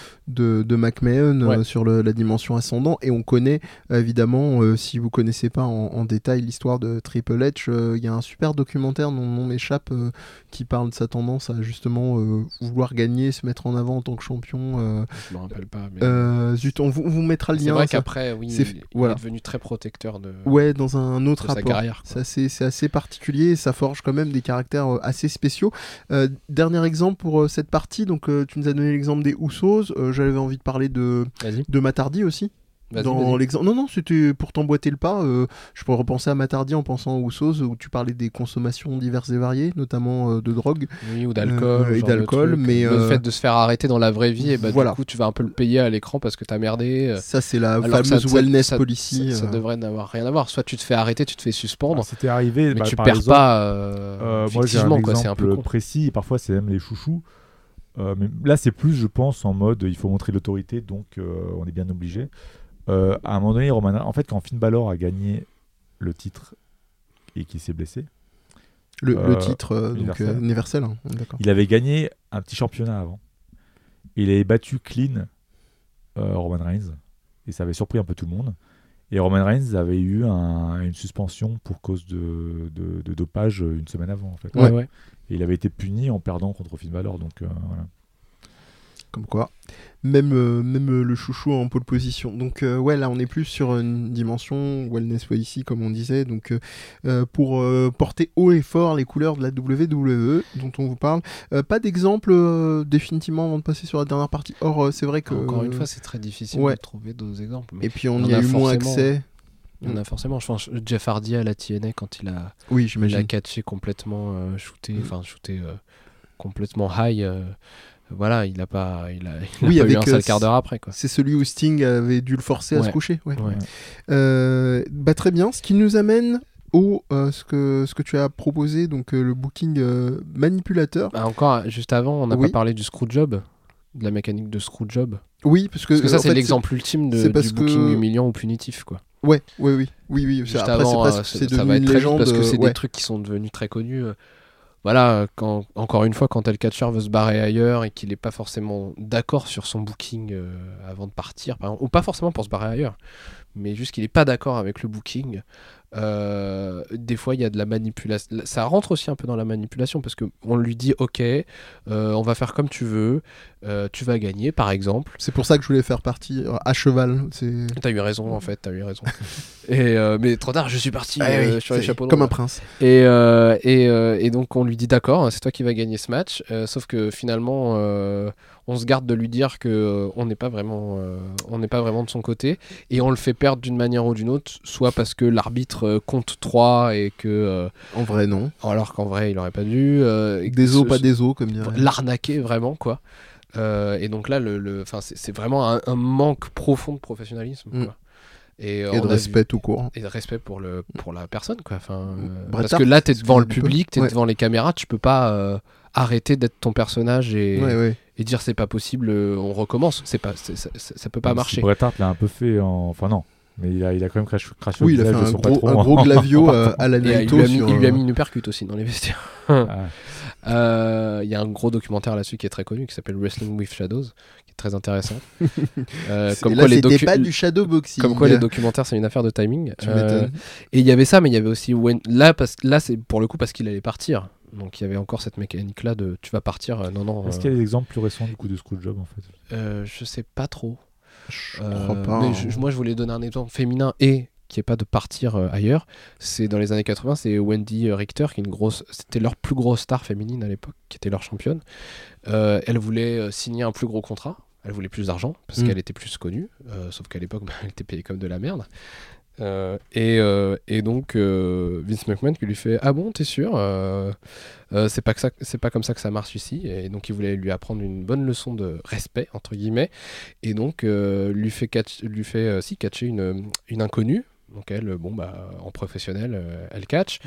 McMahon sur la dimension ascendant. Et on connaît, évidemment, si vous connaissez pas en détail l'histoire de Triple H, il y a un super documentaire dont le nom m'échappe, qui parle de sa tendance à justement vouloir gagner, se mettre en avant en tant que champion. Je me rappelle pas. Zut, on vous mettra le lien. C'est vrai ça. qu'après, il est devenu très protecteur de dans un autre rapport. Sa carrière. C'est assez particulier, ça forge quand même des caractères assez spéciaux. Dernier exemple pour cette partie, donc tu nous as donné l'exemple des Usos, j'avais envie de parler de Matt Hardy aussi. Dans l'exemple, non, c'était pour t'emboîter le pas. Je pourrais repenser à Matt Hardy en pensant aux Usos, où tu parlais des consommations diverses et variées, notamment de drogue, ou d'alcool, mais le fait de se faire arrêter dans la vraie vie, et du coup tu vas un peu le payer à l'écran parce que t'as merdé. Ça, c'est la fameuse wellness policy. Ça devrait n'avoir rien à voir. Soit tu te fais arrêter, tu te fais suspendre. C'était arrivé. Mais tu par perds exemple, pas. Moi, j'ai un exemple c'est un peu précis. Et parfois, c'est même les chouchous. Mais là, c'est plus, je pense, en mode il faut montrer l'autorité, donc on est bien obligé. À un moment donné, en fait, quand Finn Balor a gagné le titre et qu'il s'est blessé, le titre universel, hein, d'accord. Il avait gagné un petit championnat avant. Il avait battu clean Roman Reigns, et ça avait surpris un peu tout le monde. Et Roman Reigns avait eu une suspension pour cause de dopage une semaine avant, en fait. Ouais. Et il avait été puni en perdant contre Finn Balor, donc voilà. Comme quoi, même le chouchou en pole position. Donc là on est plus sur une dimension wellness policy comme on disait, donc pour porter haut et fort les couleurs de la WWE dont on vous parle. Pas d'exemple définitivement avant de passer sur la dernière partie. Or c'est vrai que... Encore une fois c'est très difficile de trouver d'autres exemples. Et puis on y a eu moins accès. Il y en a forcément, je pense, Jeff Hardy à la TNA quand il a catché complètement shooté complètement high. Voilà, il a pas eu un sale quart d'heure après, quoi. C'est celui où Sting avait dû le forcer à se coucher. Très bien, ce qui nous amène au ce que tu as proposé, donc le booking manipulateur. Encore, juste avant, on n'a pas parlé du screwjob, de la mécanique de screwjob. Oui, parce que ça, c'est l'exemple ultime du booking humiliant ou punitif, quoi. Oui. Juste avant, c'est ça va être très vite parce que c'est des trucs qui sont devenus très connus. Voilà, encore une fois, quand tel catcheur veut se barrer ailleurs et qu'il n'est pas forcément d'accord sur son booking avant de partir, par exemple, ou pas forcément pour se barrer ailleurs, mais juste qu'il n'est pas d'accord avec le booking, des fois il y a de la manipulation. Ça rentre aussi un peu dans la manipulation parce qu'on lui dit ok, on va faire comme tu veux, tu vas gagner par exemple. C'est pour ça que je voulais faire partir à cheval. T'as eu raison en fait, t'as eu raison. Mais trop tard, je suis parti sur les chapeaux comme un prince. Et donc on lui dit d'accord, c'est toi qui vas gagner ce match, sauf que finalement on se garde de lui dire que on n'est pas vraiment de son côté et on le fait perdre d'une manière ou d'une autre, soit parce que l'arbitre compte 3 et que en vrai non, alors qu'en vrai il aurait pas dû des os pas des os comme dirait, l'arnaquer vraiment quoi. Et donc là c'est vraiment un manque profond de professionnalisme quoi. Et de respect tout court. Et de respect pour la personne quoi. Parce que là t'es devant le public, t'es devant les caméras, tu peux pas arrêter d'être ton personnage et dire c'est pas possible, on recommence, ça peut pas marcher. Bret Hart l'a un peu fait enfin non, Mais il a quand même craché oui, il a fait un gros glavio à la Naito. Il lui a mis une uppercut aussi dans les vestiaires. Il y a un gros documentaire là-dessus qui est très connu qui s'appelle Wrestling with Shadows, qui est très intéressant. Comme là, c'était pas du shadowboxing. Comme quoi les documentaires c'est une affaire de timing. Et il y avait ça, mais il y avait aussi là c'est pour le coup parce qu'il allait partir. Donc il y avait encore cette mécanique là de tu vas partir. Non. Est-ce qu'il y a des exemples plus récents du coup de Screwjob en fait Je sais pas trop. Je crois pas. Mais moi je voulais donner un exemple féminin et qui est pas de partir ailleurs. C'est dans les années 80, c'est Wendy Richter qui est c'était leur plus grosse star féminine à l'époque, qui était leur championne. Elle voulait signer un plus gros contrat, elle voulait plus d'argent parce qu'elle était plus connue, sauf qu'à l'époque elle était payée comme de la merde. Et donc Vince McMahon qui lui fait ah bon t'es sûr c'est pas comme ça que ça marche ici, et donc il voulait lui apprendre une bonne leçon de respect entre guillemets, et donc lui fait catcher une inconnue. Donc elle, en professionnel, elle catch.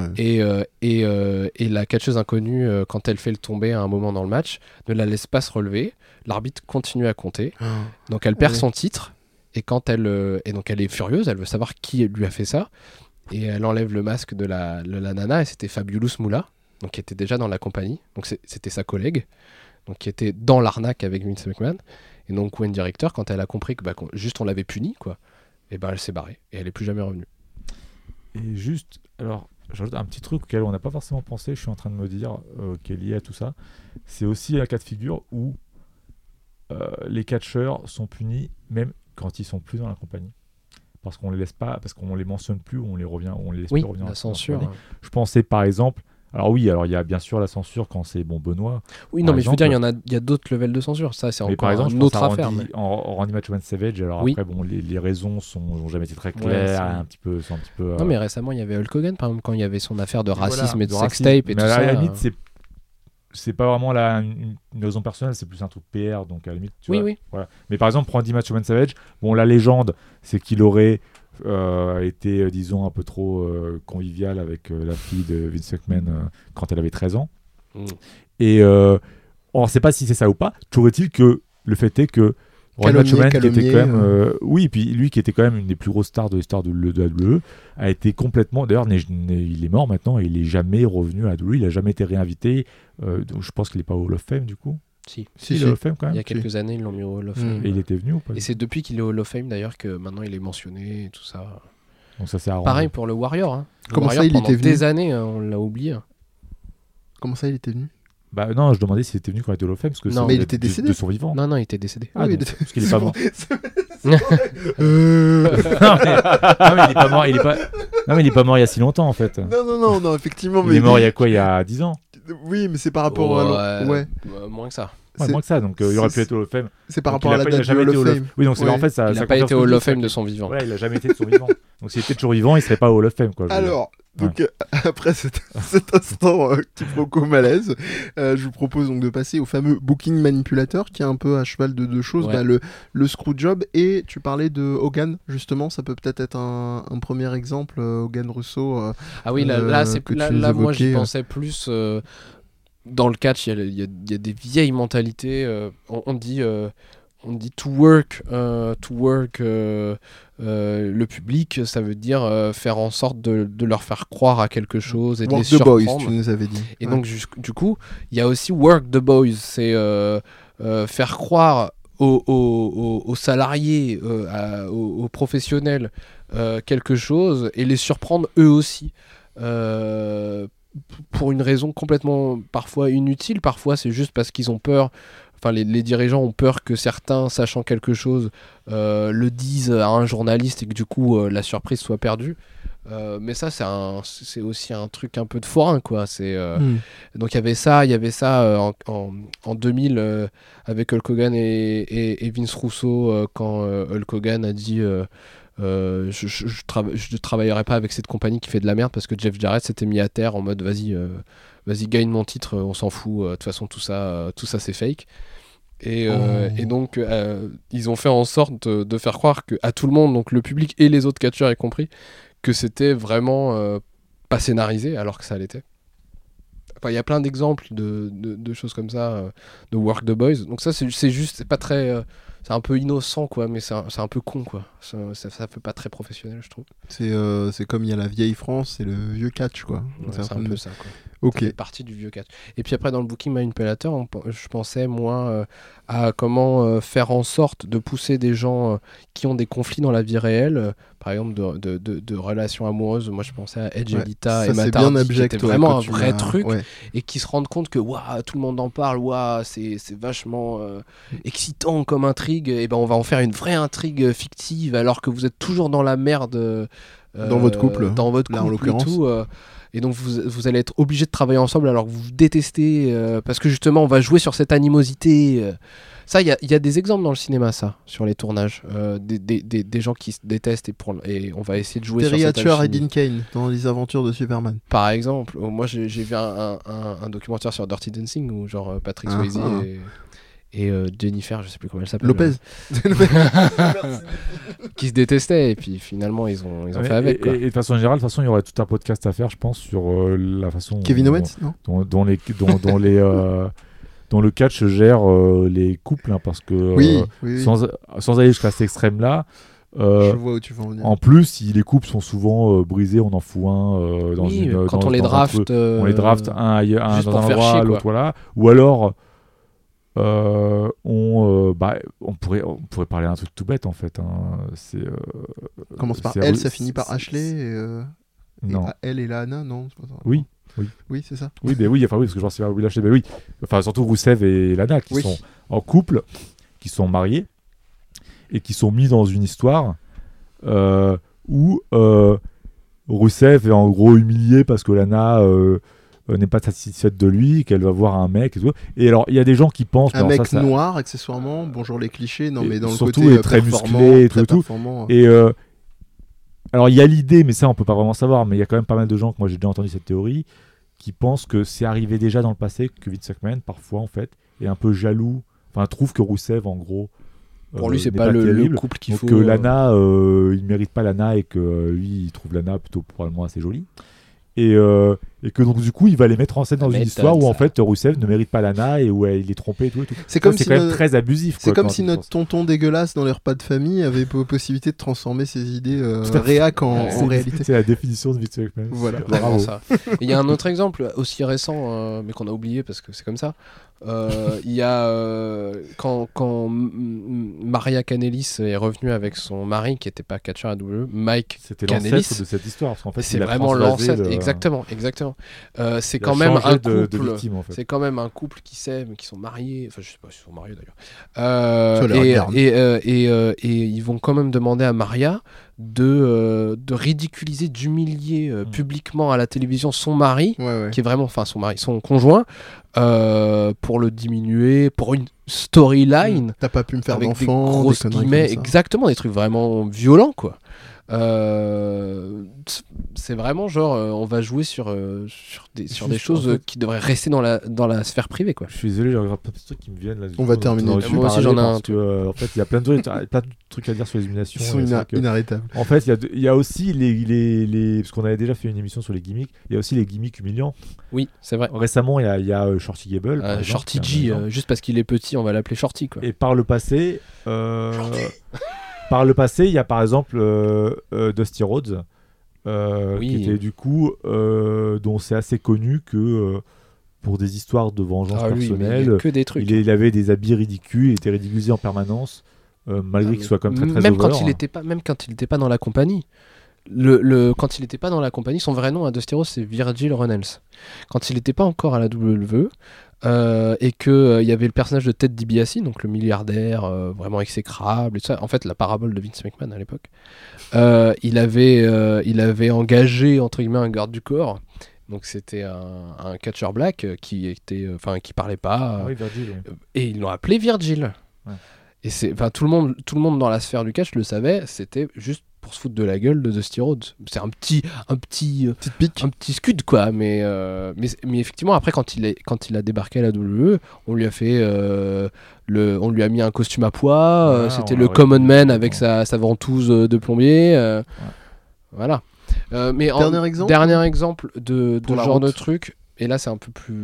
Et la catcheuse inconnue, quand elle fait le tomber à un moment dans le match, ne la laisse pas se relever. L'arbitre continue à compter. Donc elle perd son titre. Et quand elle est furieuse, elle veut savoir qui lui a fait ça. Et elle enlève le masque de la nana. Et c'était Fabulous Moolah, donc qui était déjà dans la compagnie. Donc c'était sa collègue, donc qui était dans l'arnaque avec Vince McMahon. Et donc Wendy Richter, quand elle a compris que juste on l'avait punie, quoi. Et elle s'est barrée et elle est plus jamais revenue. Et juste, alors, j'ajoute un petit truc auquel on n'a pas forcément pensé, je suis en train de me dire, qui est lié à tout ça. C'est aussi un cas de figure où les catcheurs sont punis même quand ils sont plus dans la compagnie. Parce qu'on les laisse pas, parce qu'on les mentionne plus, ou on les laisse plus revenir. La censure. Je pensais par exemple. Alors il y a bien sûr la censure quand c'est Benoît. Oui, non, mais je veux dire, il y a d'autres levels de censure. Ça, c'est encore une autre affaire. En Randy Macho Man Savage, alors après, les raisons n'ont jamais été très claires, un petit peu. Non, mais récemment, il y avait Hulk Hogan, par exemple, quand il y avait son affaire de racisme et de sextape et tout ça. À la limite, c'est pas vraiment une raison personnelle, c'est plus un truc PR, donc à la limite. Oui. Voilà. Mais par exemple, Randy Macho Man Savage, la légende, c'est qu'il aurait était, disons, un peu trop convivial avec la fille de Vince McMahon quand elle avait 13 ans. Et on ne sait pas si c'est ça ou pas. Toujours est-il que le fait est que Randy Macho Man, qui était quand même... oui, puis lui qui était quand même une des plus grosses stars de l'histoire de WWE, a été complètement... D'ailleurs, il est mort maintenant et il n'est jamais revenu à WWE. Il n'a jamais été réinvité. Donc je pense qu'il n'est pas au Hall of Fame, du coup. Si. Il est au Hall of Fame quand même. Il y a quelques années, ils l'ont mis au Hall of Fame. Et il était venu ou pas? Et c'est depuis qu'il est au Hall of Fame d'ailleurs que maintenant il est mentionné et tout ça. Donc ça s'est arrangé. Pareil pour le Warrior. Hein. Comment ça, il était venu? Des années, on l'a oublié. Comment ça, il était venu? Bah non, je demandais s'il était venu quand il était au Hall of Fame, parce que non, mais il était décédé de son vivant. Non, il était décédé. Ah, oui, parce qu'il est pas mort. Non, mais il est pas mort. Non, mais il est pas mort il y a si longtemps en fait. Non, effectivement. Il est mort il y a quoi? Il y a 10 ans. Oui, mais c'est par rapport à... Ouais. Moins que ça. Ouais, moins que ça, donc il aurait pu être au Hall of Fame. C'est par rapport à la date du Hall of Fame. Oui, donc c'est en fait ça. Il n'a pas été au Hall of Fame de son vivant. Ouais, il a jamais été de son vivant. Donc s'il était toujours vivant, il serait pas au Hall of Fame, quoi. Alors, donc après cet instant quiproquo malaise, je vous propose donc de passer au fameux booking manipulateur qui est un peu à cheval de deux choses, le Screwjob, et tu parlais de Hogan justement, ça peut peut-être être un premier exemple, Hogan Russo. Ah oui, là moi j'y pensais plus. Dans le catch, il y a des vieilles mentalités. On dit to work le public, ça veut dire faire en sorte de leur faire croire à quelque chose et de les surprendre. Work the boys, tu nous avais dit. Et donc du coup, il y a aussi work the boys, c'est faire croire aux salariés, aux professionnels quelque chose et les surprendre eux aussi. Pour une raison complètement parfois inutile, parfois c'est juste parce qu'ils ont peur, enfin les dirigeants ont peur que certains, sachant quelque chose, le disent à un journaliste et que du coup la surprise soit perdue. Mais ça c'est aussi un truc un peu de forain, quoi. Donc il y avait ça en 2000 avec Hulk Hogan et Vince Russo, quand Hulk Hogan a dit je travaillerai pas avec cette compagnie qui fait de la merde, parce que Jeff Jarrett s'était mis à terre en mode vas-y gagne mon titre, on s'en fout, de toute façon tout ça c'est fake. Et donc ils ont fait en sorte de faire croire à tout le monde, donc le public et les autres catcheurs y compris, que c'était vraiment pas scénarisé alors que ça l'était. Enfin, il y a plein d'exemples de choses comme ça, de Work the Boys. Donc ça c'est juste, c'est pas très c'est un peu innocent, quoi, mais c'est un peu con, quoi. Ça fait pas très professionnel, je trouve. C'est comme il y a la vieille France et le vieux catch, quoi. Ouais, c'est un peu ça, quoi. Ok. Ça fait partie du vieux catch. Et puis après, dans le booking Manipulator, je pensais, moi, à comment faire en sorte de pousser des gens qui ont des conflits dans la vie réelle, par exemple de relations amoureuses. Moi, je pensais à Edge Elita et Matt Hardy, qui était vraiment un vrai truc, et qui se rendent compte que tout le monde en parle, c'est vachement excitant comme intrigue, et ben on va en faire une vraie intrigue fictive alors que vous êtes toujours dans la merde dans votre couple, là, en l'occurrence. Et tout, et donc vous allez être obligés de travailler ensemble alors que vous vous détestez, parce que justement on va jouer sur cette animosité. Ça, il y a des exemples dans le cinéma, ça, sur les tournages, des gens qui se détestent et on va essayer de jouer Terry sur cette Hatcher et alchimie. Dean Cain dans Les Aventures de Superman. Par exemple, moi j'ai vu un documentaire sur Dirty Dancing où genre Patrick Swayze et Jennifer, je sais plus comment elle s'appelle. Lopez. Qui se détestaient et puis finalement ils ont fait avec. Quoi. Et de façon générale, il y aurait tout un podcast à faire, je pense, sur la façon Kevin Owens, non dont le catch gère les couples, hein, parce que sans aller jusqu'à cet extrême-là, je vois où tu vas en venir. En plus, les couples sont souvent brisés, on en fout un quand on les draft, on les draft un juste dans un pour faire endroit, chier, l'autre voilà, ou alors on pourrait parler d'un truc tout bête en fait, hein. Commence par elle, ça finit par Ashley non. Et elle et Lana, non, c'est pas ça. Oui, c'est ça. Oui, parce que je pense que c'est Will Ashley, oui. Enfin, surtout Rousseff et Lana qui sont en couple, qui sont mariés et qui sont mis dans une histoire où Rousseff est en gros humilié parce que Lana n'est pas satisfaite de lui, qu'elle va voir un mec et tout. Et alors, il y a des gens qui pensent... Un mec noir, accessoirement, bonjour les clichés, non mais dans le surtout côté très musclé et tout. Et alors, il y a l'idée, mais ça, on peut pas vraiment savoir, mais il y a quand même pas mal de gens, que moi j'ai déjà entendu cette théorie, qui pensent que c'est arrivé déjà dans le passé, que Vince McMahon, parfois, en fait, est un peu jaloux, enfin, trouve que Rousseff, en gros... Pour lui, c'est pas le couple qu'il faut... Que Lana, il mérite pas Lana et que lui, il trouve Lana plutôt probablement assez jolie. Et que donc du coup il va les mettre en scène dans une histoire où en fait Rousseff ne mérite pas Lana et où il est trompé et tout. C'est comme si quand même très abusif. C'est comme si notre tonton dégueulasse dans les repas de famille avait possibilité de transformer ses idées réac en réalité. C'est la définition de Vince McMahon. Voilà. Bravo. Il y a un autre exemple aussi récent, mais qu'on a oublié parce que c'est comme ça. Il y a quand Maria Kanellis est revenue avec son mari qui n'était pas catcheur à WWE, Mike c'était Kanellis. L'ancêtre de cette histoire parce qu'en fait c'est vraiment l'ancêtre. Exactement. C'est quand même un couple. De victime, en fait. C'est quand même un couple qui s'aime, qui sont mariés. Enfin, je sais pas s'ils sont mariés d'ailleurs. Et ils vont quand même demander à Maria de ridiculiser, d'humilier publiquement à la télévision son mari, qui est vraiment, enfin son conjoint, pour le diminuer, pour une storyline. T'as pas pu me faire avec d'enfants, des grosses guillemets, exactement, des trucs vraiment violents, quoi. C'est vraiment genre on va jouer sur des choses en fait, qui devraient rester dans la sphère privée, quoi. Je suis désolé, j'ai plein de trucs qui me viennent là. On va terminer. Moi aussi j'en ai un. En fait, il y a plein de trucs à dire sur les éliminations. Ils sont inarrêtables. En fait, il y a aussi les parce qu'on avait déjà fait une émission sur les gimmicks. Il y a aussi les gimmicks humiliants. Oui, c'est vrai. Récemment, il y a Shorty Gable. Shorty G, juste parce qu'il est petit, on va l'appeler Shorty, quoi. Et par le passé. Par le passé, il y a par exemple Dusty Rhodes, qui était du coup, dont c'est assez connu que pour des histoires de vengeance personnelle, il avait des habits ridicules, il était ridiculisé en permanence, malgré qu'il soit quand même très même over. Quand il n'était pas dans la compagnie. Quand il n'était pas dans la compagnie, son vrai nom à Dusty Rhodes, c'est Virgil Runnels. Quand il n'était pas encore à la WWE, et qu'il y avait le personnage de Ted DiBiase, donc le milliardaire vraiment exécrable et tout ça, en fait la parabole de Vince McMahon à l'époque, il avait engagé entre guillemets un garde du corps, donc c'était un catcher black qui parlait pas, Virgil, et ils l'ont appelé Virgil. Et tout le monde dans la sphère du catch le savait, c'était juste pour se foutre de la gueule de Dusty Rhodes. C'est un petit scud, quoi, mais effectivement après quand il a débarqué à la WWE, on lui a fait on lui a mis un costume à poids, c'était le common man avec sa ventouse de plombier, voilà. Mais dernier exemple de genre de truc, et là c'est un peu plus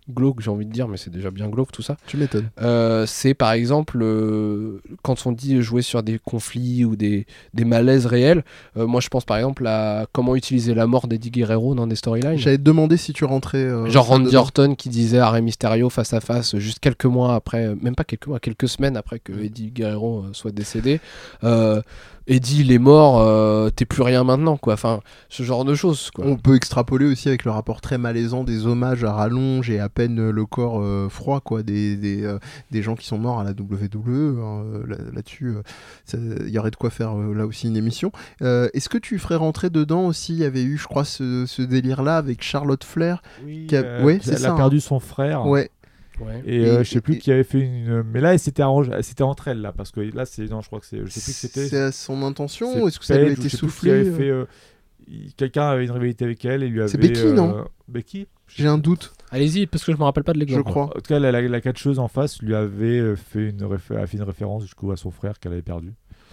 glauque, j'ai envie de dire, mais c'est déjà bien glauque tout ça. Tu m'étonnes. C'est par exemple quand on dit jouer sur des conflits ou des malaises réels. Moi, je pense par exemple à comment utiliser la mort d'Eddie Guerrero dans des storylines. J'allais te demander si tu rentrais. Genre Randy Orton qui disait à Rey Mysterio face à face juste quelques mois après, même pas quelques mois, quelques semaines après que Eddie Guerrero soit décédé. Eddie, il est mort, t'es plus rien maintenant, quoi. Enfin, ce genre de choses, quoi. On peut extrapoler aussi avec le rapport très malaisant des hommages à rallonge et à peine le corps froid, quoi, des gens qui sont morts à la WWE. Là-dessus, il y aurait de quoi faire là aussi une émission. Est-ce que tu ferais rentrer dedans aussi? Il y avait eu, je crois, ce délire-là avec Charlotte Flair. Oui, ouais, c'est elle ça, a perdu son frère. Ouais. Ouais. Et je sais plus qui avait fait une. Mais là, c'était entre elles, là. Parce que là, c'est. Non, je crois que c'est. Je sais plus que c'était. C'est à son intention c'est ou est-ce que ça lui a Paige, été je sais plus soufflé qui avait fait, quelqu'un avait une rivalité avec elle et lui avait. C'est Becky, non Becky. J'ai un doute. Allez-y, parce que je me rappelle pas de l'exemple. Je crois. En tout cas, la catcheuse en face lui avait fait une référence jusqu'au à son frère qu'elle avait perdu.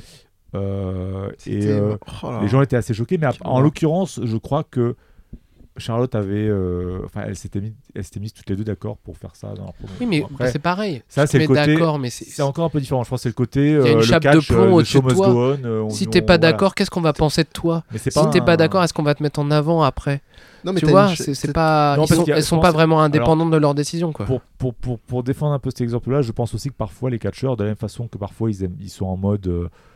Et les gens étaient assez choqués, mais en l'occurrence, je crois que Charlotte avait, elle s'était mise toutes les deux d'accord pour faire ça dans leur promo. Oui, mais après, c'est pareil. ça, c'est le côté. D'accord, mais c'est encore un peu différent. Je pense que c'est le côté. Il y a une chape catch, de plomb au-dessus de toi. Si t'es pas voilà. d'accord, qu'est-ce qu'on va penser de toi? Mais Si t'es pas d'accord, est-ce qu'on va te mettre en avant après? Non, mais tu vois, c'est pas. Elles sont pas vraiment indépendantes de leurs décisions, quoi. Pour défendre un peu cet exemple-là, je pense aussi que parfois les catcheurs, de la même façon que parfois ils sont en mode.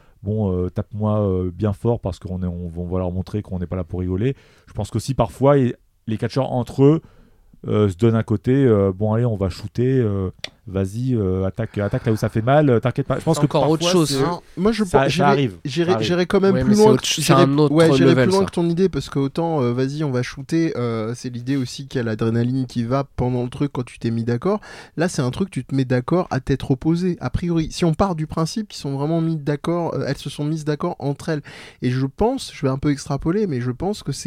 Tape-moi bien fort parce qu'on va leur montrer qu'on n'est pas là pour rigoler. Je pense qu'aussi parfois les catcheurs entre eux se donnent un côté allez, on va shooter, vas-y, attaque là où ça fait mal, t'inquiète pas. Je pense que encore autre chose. Moi, ça arrive. J'irai quand même plus loin. J'irai plus loin que ton idée parce que autant, vas-y, on va shooter. C'est l'idée aussi qu'il y a l'adrénaline qui va pendant le truc quand tu t'es mis d'accord. Là, c'est un truc, tu te mets d'accord à tête opposée. A priori, si on part du principe qu'ils sont vraiment mis d'accord, elles se sont mises d'accord entre elles. Et je pense, je vais un peu extrapoler, mais je pense que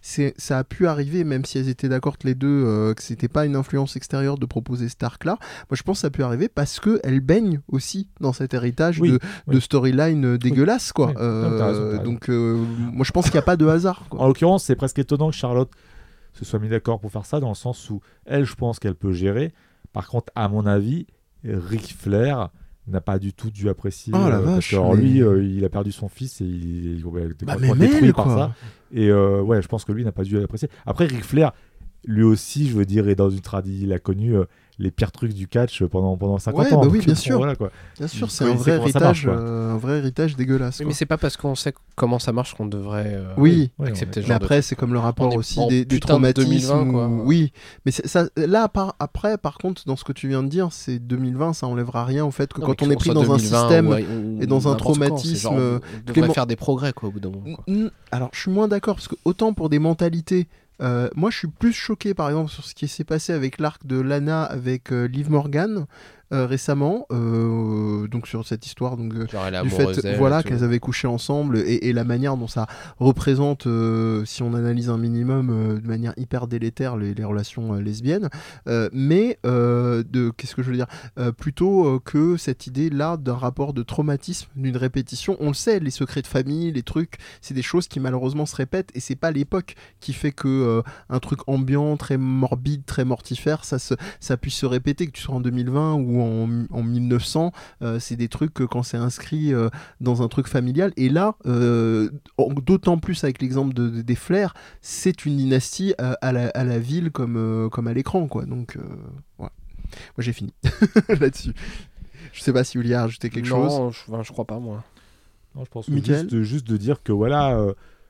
ça a pu arriver, même si elles étaient d'accord les deux, que c'était pas une influence extérieure de proposer cet arc-là. Moi, je pense que ça a pu arriver parce qu'elles baignent aussi dans cet héritage de storyline dégueulasse, quoi. Oui. T'as raison. Donc, moi, je pense qu'il n'y a pas de hasard, quoi. En l'occurrence, c'est presque étonnant que Charlotte se soit mis d'accord pour faire ça, dans le sens où elle, je pense qu'elle peut gérer. Par contre, à mon avis, Ric Flair n'a pas du tout dû apprécier. La vache, parce que lui, il a perdu son fils et il est détruit par ça. Et je pense que lui n'a pas dû l'apprécier. Après, Ric Flair, lui aussi, je veux dire, est dans une tradition. Il a connu les pires trucs du catch pendant 50 ans. Bah oui, bien sûr. Voilà, quoi. Bien sûr, c'est un vrai héritage dégueulasse. Oui, mais c'est pas parce qu'on sait comment ça marche qu'on devrait accepter ce genre. Mais après, c'est comme le rapport aussi des traumatismes. 2020, quoi. Oui, mais ça, là, après, par contre, dans ce que tu viens de dire, c'est 2020, ça enlèvera rien au fait que quand on est pris dans un système et dans un traumatisme, on devrait faire des progrès, quoi, au bout d'un moment. Alors, je suis moins d'accord parce que autant pour des mentalités. Moi, je suis plus choqué, par exemple, sur ce qui s'est passé avec l'arc de Lana avec Liv Morgan récemment, donc sur cette histoire du fait qu'elles avaient couché ensemble et la manière dont ça représente, si on analyse un minimum, de manière hyper délétère les relations lesbiennes, mais qu'est-ce que je veux dire, plutôt que cette idée-là d'un rapport de traumatisme, d'une répétition. On le sait, les secrets de famille, les trucs, c'est des choses qui malheureusement se répètent et c'est pas l'époque qui fait que un truc ambiant, très morbide, très mortifère, ça puisse se répéter, que tu sois en 2020 ou en 1900, c'est des trucs que quand c'est inscrit dans un truc familial. Et là, d'autant plus avec l'exemple des Flair, c'est une dynastie à la ville comme à l'écran, quoi. Donc, ouais. Moi, j'ai fini là-dessus. Je sais pas si vous vouliez rajouter quelque chose. Non, je crois pas, moi. Non, je pense que juste de dire que voilà...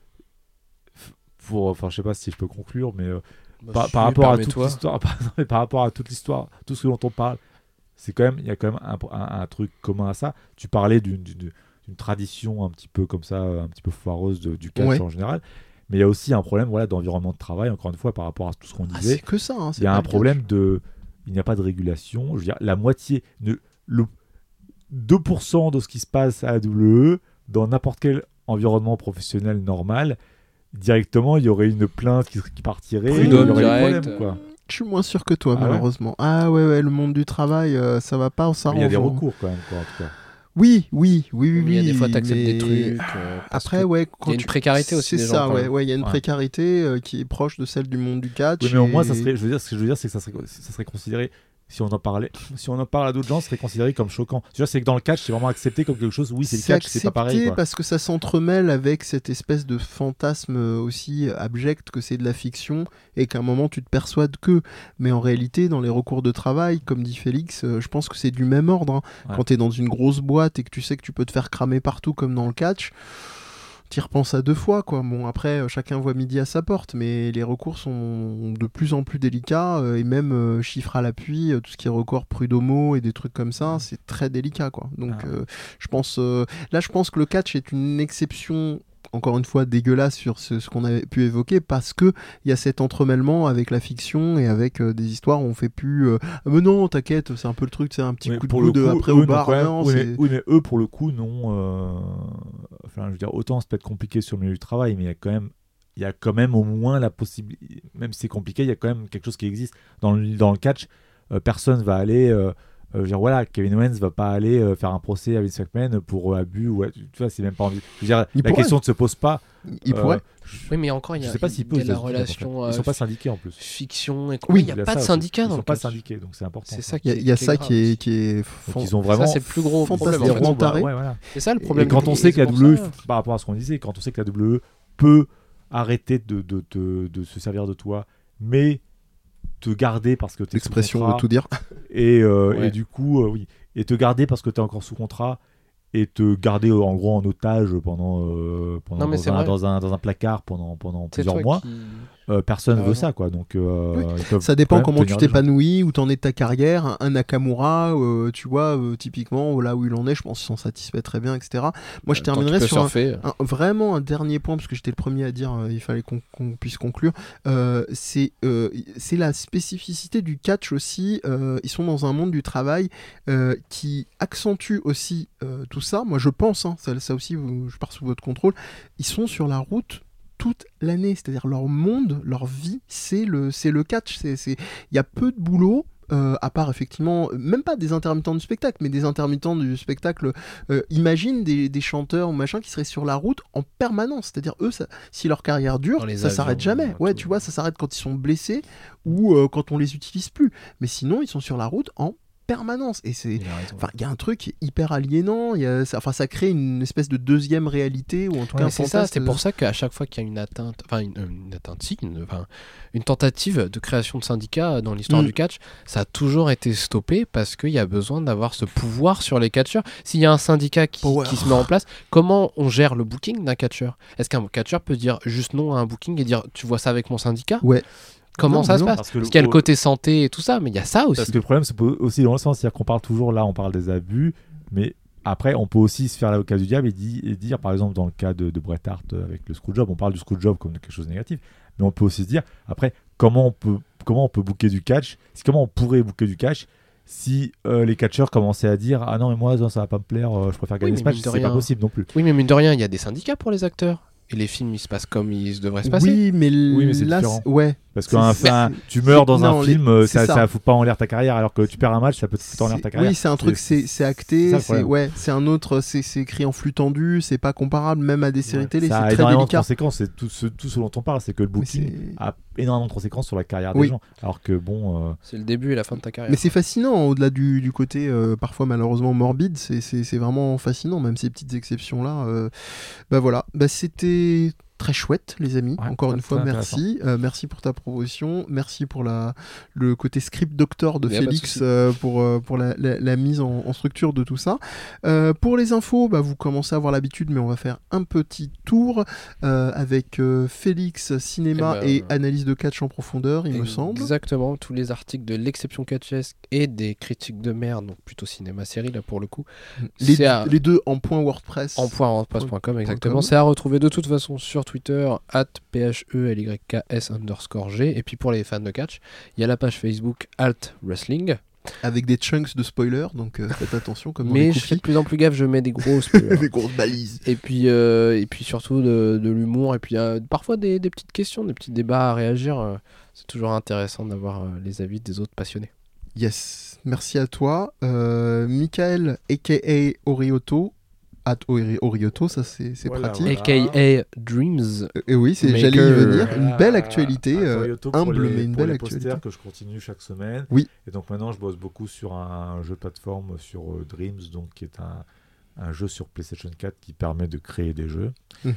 je sais pas si je peux conclure, mais par rapport à toute l'histoire, par rapport à toute l'histoire, tout ce dont on parle, il y a quand même un truc commun à ça. Tu parlais d'une tradition un petit peu comme ça, un petit peu foireuse du catch en général, mais il y a aussi un problème d'environnement de travail, encore une fois, par rapport à tout ce qu'on disait. C'est que ça. Hein, il y a un problème il n'y a pas de régulation. Je veux dire, la moitié, le 2% de ce qui se passe à AWE, dans n'importe quel environnement professionnel normal, directement, il y aurait une plainte qui partirait, il y aurait des problèmes, quoi. Je suis moins sûr que toi, malheureusement. Ouais, le monde du travail, ça va pas, on s'arrange. Il y a des recours, quand même, quoi, en tout cas. Oui. Il y a des fois, t'acceptes des trucs. Après, ouais, il y a une précarité aussi. C'est ça, ouais. Il y a une précarité qui est proche de celle du monde du catch. Oui, mais au moins, ce que je veux dire, c'est que ça serait considéré. Si on en parle à d'autres gens, ce serait considéré comme choquant. C'est que dans le catch, c'est vraiment accepté comme quelque chose. Oui, c'est le catch, c'est pas pareil. Quoi. Parce que ça s'entremêle avec cette espèce de fantasme aussi abject que c'est de la fiction et qu'à un moment tu te persuades que. Mais en réalité, dans les recours de travail, comme dit Félix, je pense que c'est du même ordre. Ouais. Quand t'es dans une grosse boîte et que tu sais que tu peux te faire cramer partout comme dans le catch. T'y repenses à 2 fois, quoi. Bon, après, chacun voit midi à sa porte, mais les recours sont de plus en plus délicats, et même chiffres à l'appui, tout ce qui est recours prud'homo et des trucs comme ça, c'est très délicat, quoi. Donc, je pense que le catch est une exception, encore une fois, dégueulasse sur ce qu'on avait pu évoquer, parce qu'il y a cet entremêlement avec la fiction et avec des histoires où on fait plus mais non, t'inquiète, c'est un peu le truc, c'est un petit coup de coude après au bar. Oui, mais eux, pour le coup, non. Enfin, je veux dire, autant c'est peut-être compliqué sur le milieu du travail, mais il y a quand même au moins la possibilité, même si c'est compliqué, il y a quand même quelque chose qui existe. Dans le catch, personne va aller. Kevin Owens va pas aller faire un procès à Vince McMahon pour abus ou tu vois, c'est même pas envie. Je veux dire, la question ne se pose pas. Il pourrait. Oui, mais encore, il y a la relation. Ils sont pas syndiqués en plus. Fiction et oui, il y a pas de syndicat. Ils sont pas syndiqués, donc c'est important. C'est ça. Il y a ça qui est. Ils ont vraiment. Ça, c'est le plus gros problème. C'est ça le problème. Et quand on sait que la WWE, par rapport à ce qu'on disait, quand on sait que la WWE peut arrêter de se servir de toi, mais te garder parce que t'es sous contrat. L'expression veut tout dire. Et du coup, oui. Et te garder parce que t'es encore sous contrat. Et te garder en gros en otage dans un placard pendant plusieurs mois. Personne veut ça, quoi. Donc, ça dépend comment tu t'épanouis, où t'en es de ta carrière. Un Nakamura, tu vois, typiquement, là où il en est, je pense qu'ils sont satisfaits très bien, etc. Moi, je terminerai sur vraiment un dernier point, parce que j'étais le premier à dire il fallait qu'on puisse conclure. C'est la spécificité du catch aussi. Ils sont dans un monde du travail qui accentue aussi tout ça. Moi, je pense, ça aussi, je pars sous votre contrôle. Ils sont sur la route toute l'année, c'est-à-dire leur monde, leur vie, c'est le catch. Il y a peu de boulot, à part effectivement, même pas des intermittents du spectacle, mais des intermittents du spectacle. Imagine des chanteurs ou machin qui seraient sur la route en permanence, c'est-à-dire eux, si leur carrière dure, ça s'arrête jamais. Ouais, tu vois, ça s'arrête quand ils sont blessés ou quand on les utilise plus. Mais sinon, ils sont sur la route en permanence, et il y a un truc hyper aliénant, ça crée une espèce de deuxième réalité, ou en tout cas un fantasme. C'est pour ça qu'à chaque fois qu'il y a une tentative de création de syndicat dans l'histoire du catch, ça a toujours été stoppé parce qu'il y a besoin d'avoir ce pouvoir sur les catcheurs. S'il y a un syndicat qui se met en place, comment on gère le booking d'un catcheur? Est-ce qu'un catcheur peut dire juste non à un booking et dire tu vois ça avec mon syndicat? Ouais. Comment ça se passe? Parce qu'il y a le côté santé et tout ça, mais il y a ça aussi. Parce que le problème, c'est aussi dans le sens, c'est-à-dire qu'on parle toujours, là, on parle des abus, mais après, on peut aussi se faire l'avocat du diable et dire, par exemple, dans le cas de Bret Hart avec le Screwjob, on parle du Screwjob comme quelque chose de négatif, mais on peut aussi se dire, après, comment on peut booker du catch, comment on pourrait booker du catch si les catcheurs commençaient à dire ah non, mais moi, ça va pas me plaire, je préfère gagner ce match, c'est pas possible non plus. Oui, mais mine de rien, il y a des syndicats pour les acteurs. Et les films, ils se passent comme ils devraient se passer. Oui, mais c'est là, différent. Ouais. Parce que tu meurs dans un film, ça fout pas en l'air ta carrière, alors que tu perds un match, ça peut te foutre en l'air ta carrière. Oui, c'est un truc, c'est acté, c'est un autre, c'est écrit en flux tendu, c'est pas comparable même à des séries télé, c'est très délicat. Ça a énormément de conséquences, c'est tout ce dont on parle, c'est que le booking a énormément de conséquences sur la carrière des gens. Alors que bon. C'est le début et la fin de ta carrière. Mais c'est fascinant, au-delà du côté parfois malheureusement morbide, c'est vraiment fascinant, même ces petites exceptions-là. Voilà, c'était très chouette, les amis. Encore une fois, merci. Merci pour ta promotion. Merci pour le côté script doctor de Félix pour la mise en structure de tout ça. Pour les infos, vous commencez à avoir l'habitude, mais on va faire un petit tour avec Félix, cinéma et analyse de catch en profondeur, il me semble. Exactement. Tous les articles de l'exception catchesque et des critiques de merde, donc plutôt cinéma-série, là, pour le coup. Les deux en .wordpress. En .wordpress.com, exactement. C'est à retrouver de toute façon sur Twitter @PHELYKS_G, et puis pour les fans de catch, il y a la page Facebook @wrestling avec des chunks de spoilers, donc faites attention comme mais je fais de plus en plus gaffe, je mets des gros spoilers. Des grosses balises, et puis surtout de l'humour, et puis parfois des petites questions, des petits débats à réagir. C'est toujours intéressant d'avoir les avis des autres passionnés. Yes, merci à toi. Mick Michael, a.k.a. Orioto, Orioto, ça c'est pratique. A.k.a. Dreams. Et oui, j'allais y venir. Une belle actualité, humble mais une belle actualité. Posters que je continue chaque semaine. Oui. Et donc maintenant, je bosse beaucoup sur un jeu de plateforme sur Dreams, donc qui est un jeu sur PlayStation 4 qui permet de créer des jeux.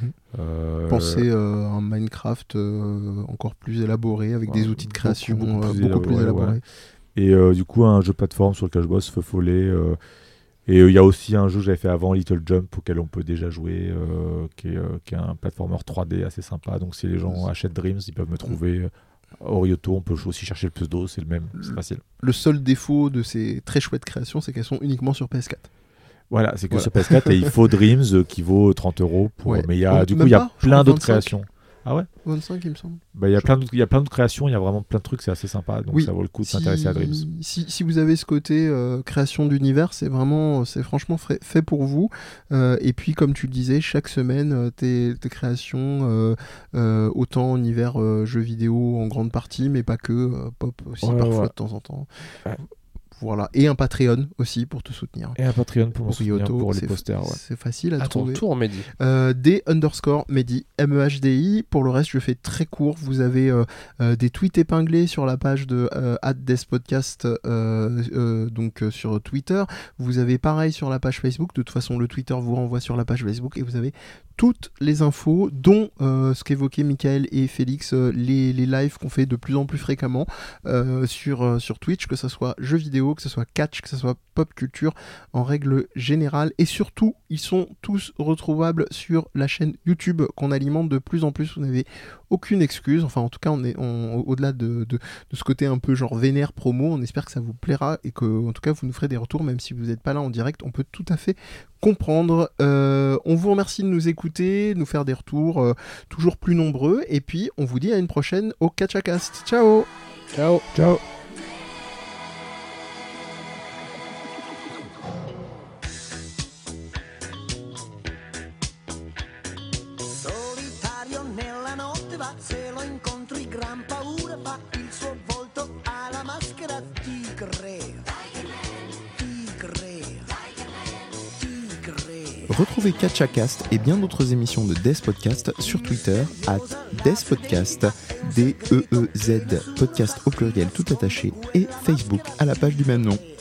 Pensez à un Minecraft encore plus élaboré, avec des outils de création beaucoup plus élaborés. Ouais. Et du coup, un jeu de plateforme sur lequel je bosse, Feu Follet. Et il y a aussi un jeu que j'avais fait avant, Little Jump, auquel on peut déjà jouer, qui est un platformer 3D assez sympa. Donc si les gens achètent Dreams, ils peuvent me trouver. Orioto, on peut aussi chercher le pseudo, c'est le même, c'est facile. Le seul défaut de ces très chouettes créations, c'est qu'elles sont uniquement sur PS4. Voilà, c'est que sur PS4, et il faut Dreams qui vaut 30 €. Mais il y a plein d'autres créations. Ah ouais 25, il me semble. Il y a plein d'autres créations, il y a vraiment plein de trucs, c'est assez sympa, donc ça vaut le coup de s'intéresser à Dreams. Si vous avez ce côté création d'univers, c'est franchement fait pour vous. Et puis, comme tu le disais, chaque semaine, tes créations, autant en univers jeux vidéo en grande partie, mais pas que, pop aussi parfois de temps en temps. Ouais. Voilà, et un Patreon aussi pour te soutenir. Et un Patreon pour me soutenir pour les posters. C'est facile à trouver. À ton tour, Mehdi. D_Mehdi, MEHDI. Pour le reste, je fais très court. Vous avez des tweets épinglés sur la page de @despodcast, donc sur Twitter. Vous avez pareil sur la page Facebook. De toute façon, le Twitter vous renvoie sur la page Facebook et vous avez toutes les infos, dont ce qu'évoquaient Michael et Félix, les lives qu'on fait de plus en plus fréquemment sur Twitch, que ce soit jeux vidéo, que ce soit catch, que ce soit pop culture en règle générale. Et surtout, ils sont tous retrouvables sur la chaîne YouTube qu'on alimente de plus en plus. Vous n'avez aucune excuse. Enfin, en tout cas, au-delà de ce côté un peu genre vénère promo, on espère que ça vous plaira et que, en tout cas, vous nous ferez des retours, même si vous n'êtes pas là en direct. On peut tout à fait comprendre. On vous remercie de nous écouter, de nous faire des retours toujours plus nombreux. Et puis, on vous dit à une prochaine au KatchaCast. Ciao. Ciao. Ciao. Se lo incontri gran paura fa, il suo volto ha la maschera tigre. Retrouvez KatchaCast et bien d'autres émissions de Death Podcast sur Twitter @DeathPodcast, DEEZ, podcast au pluriel tout attaché, et Facebook à la page du même nom.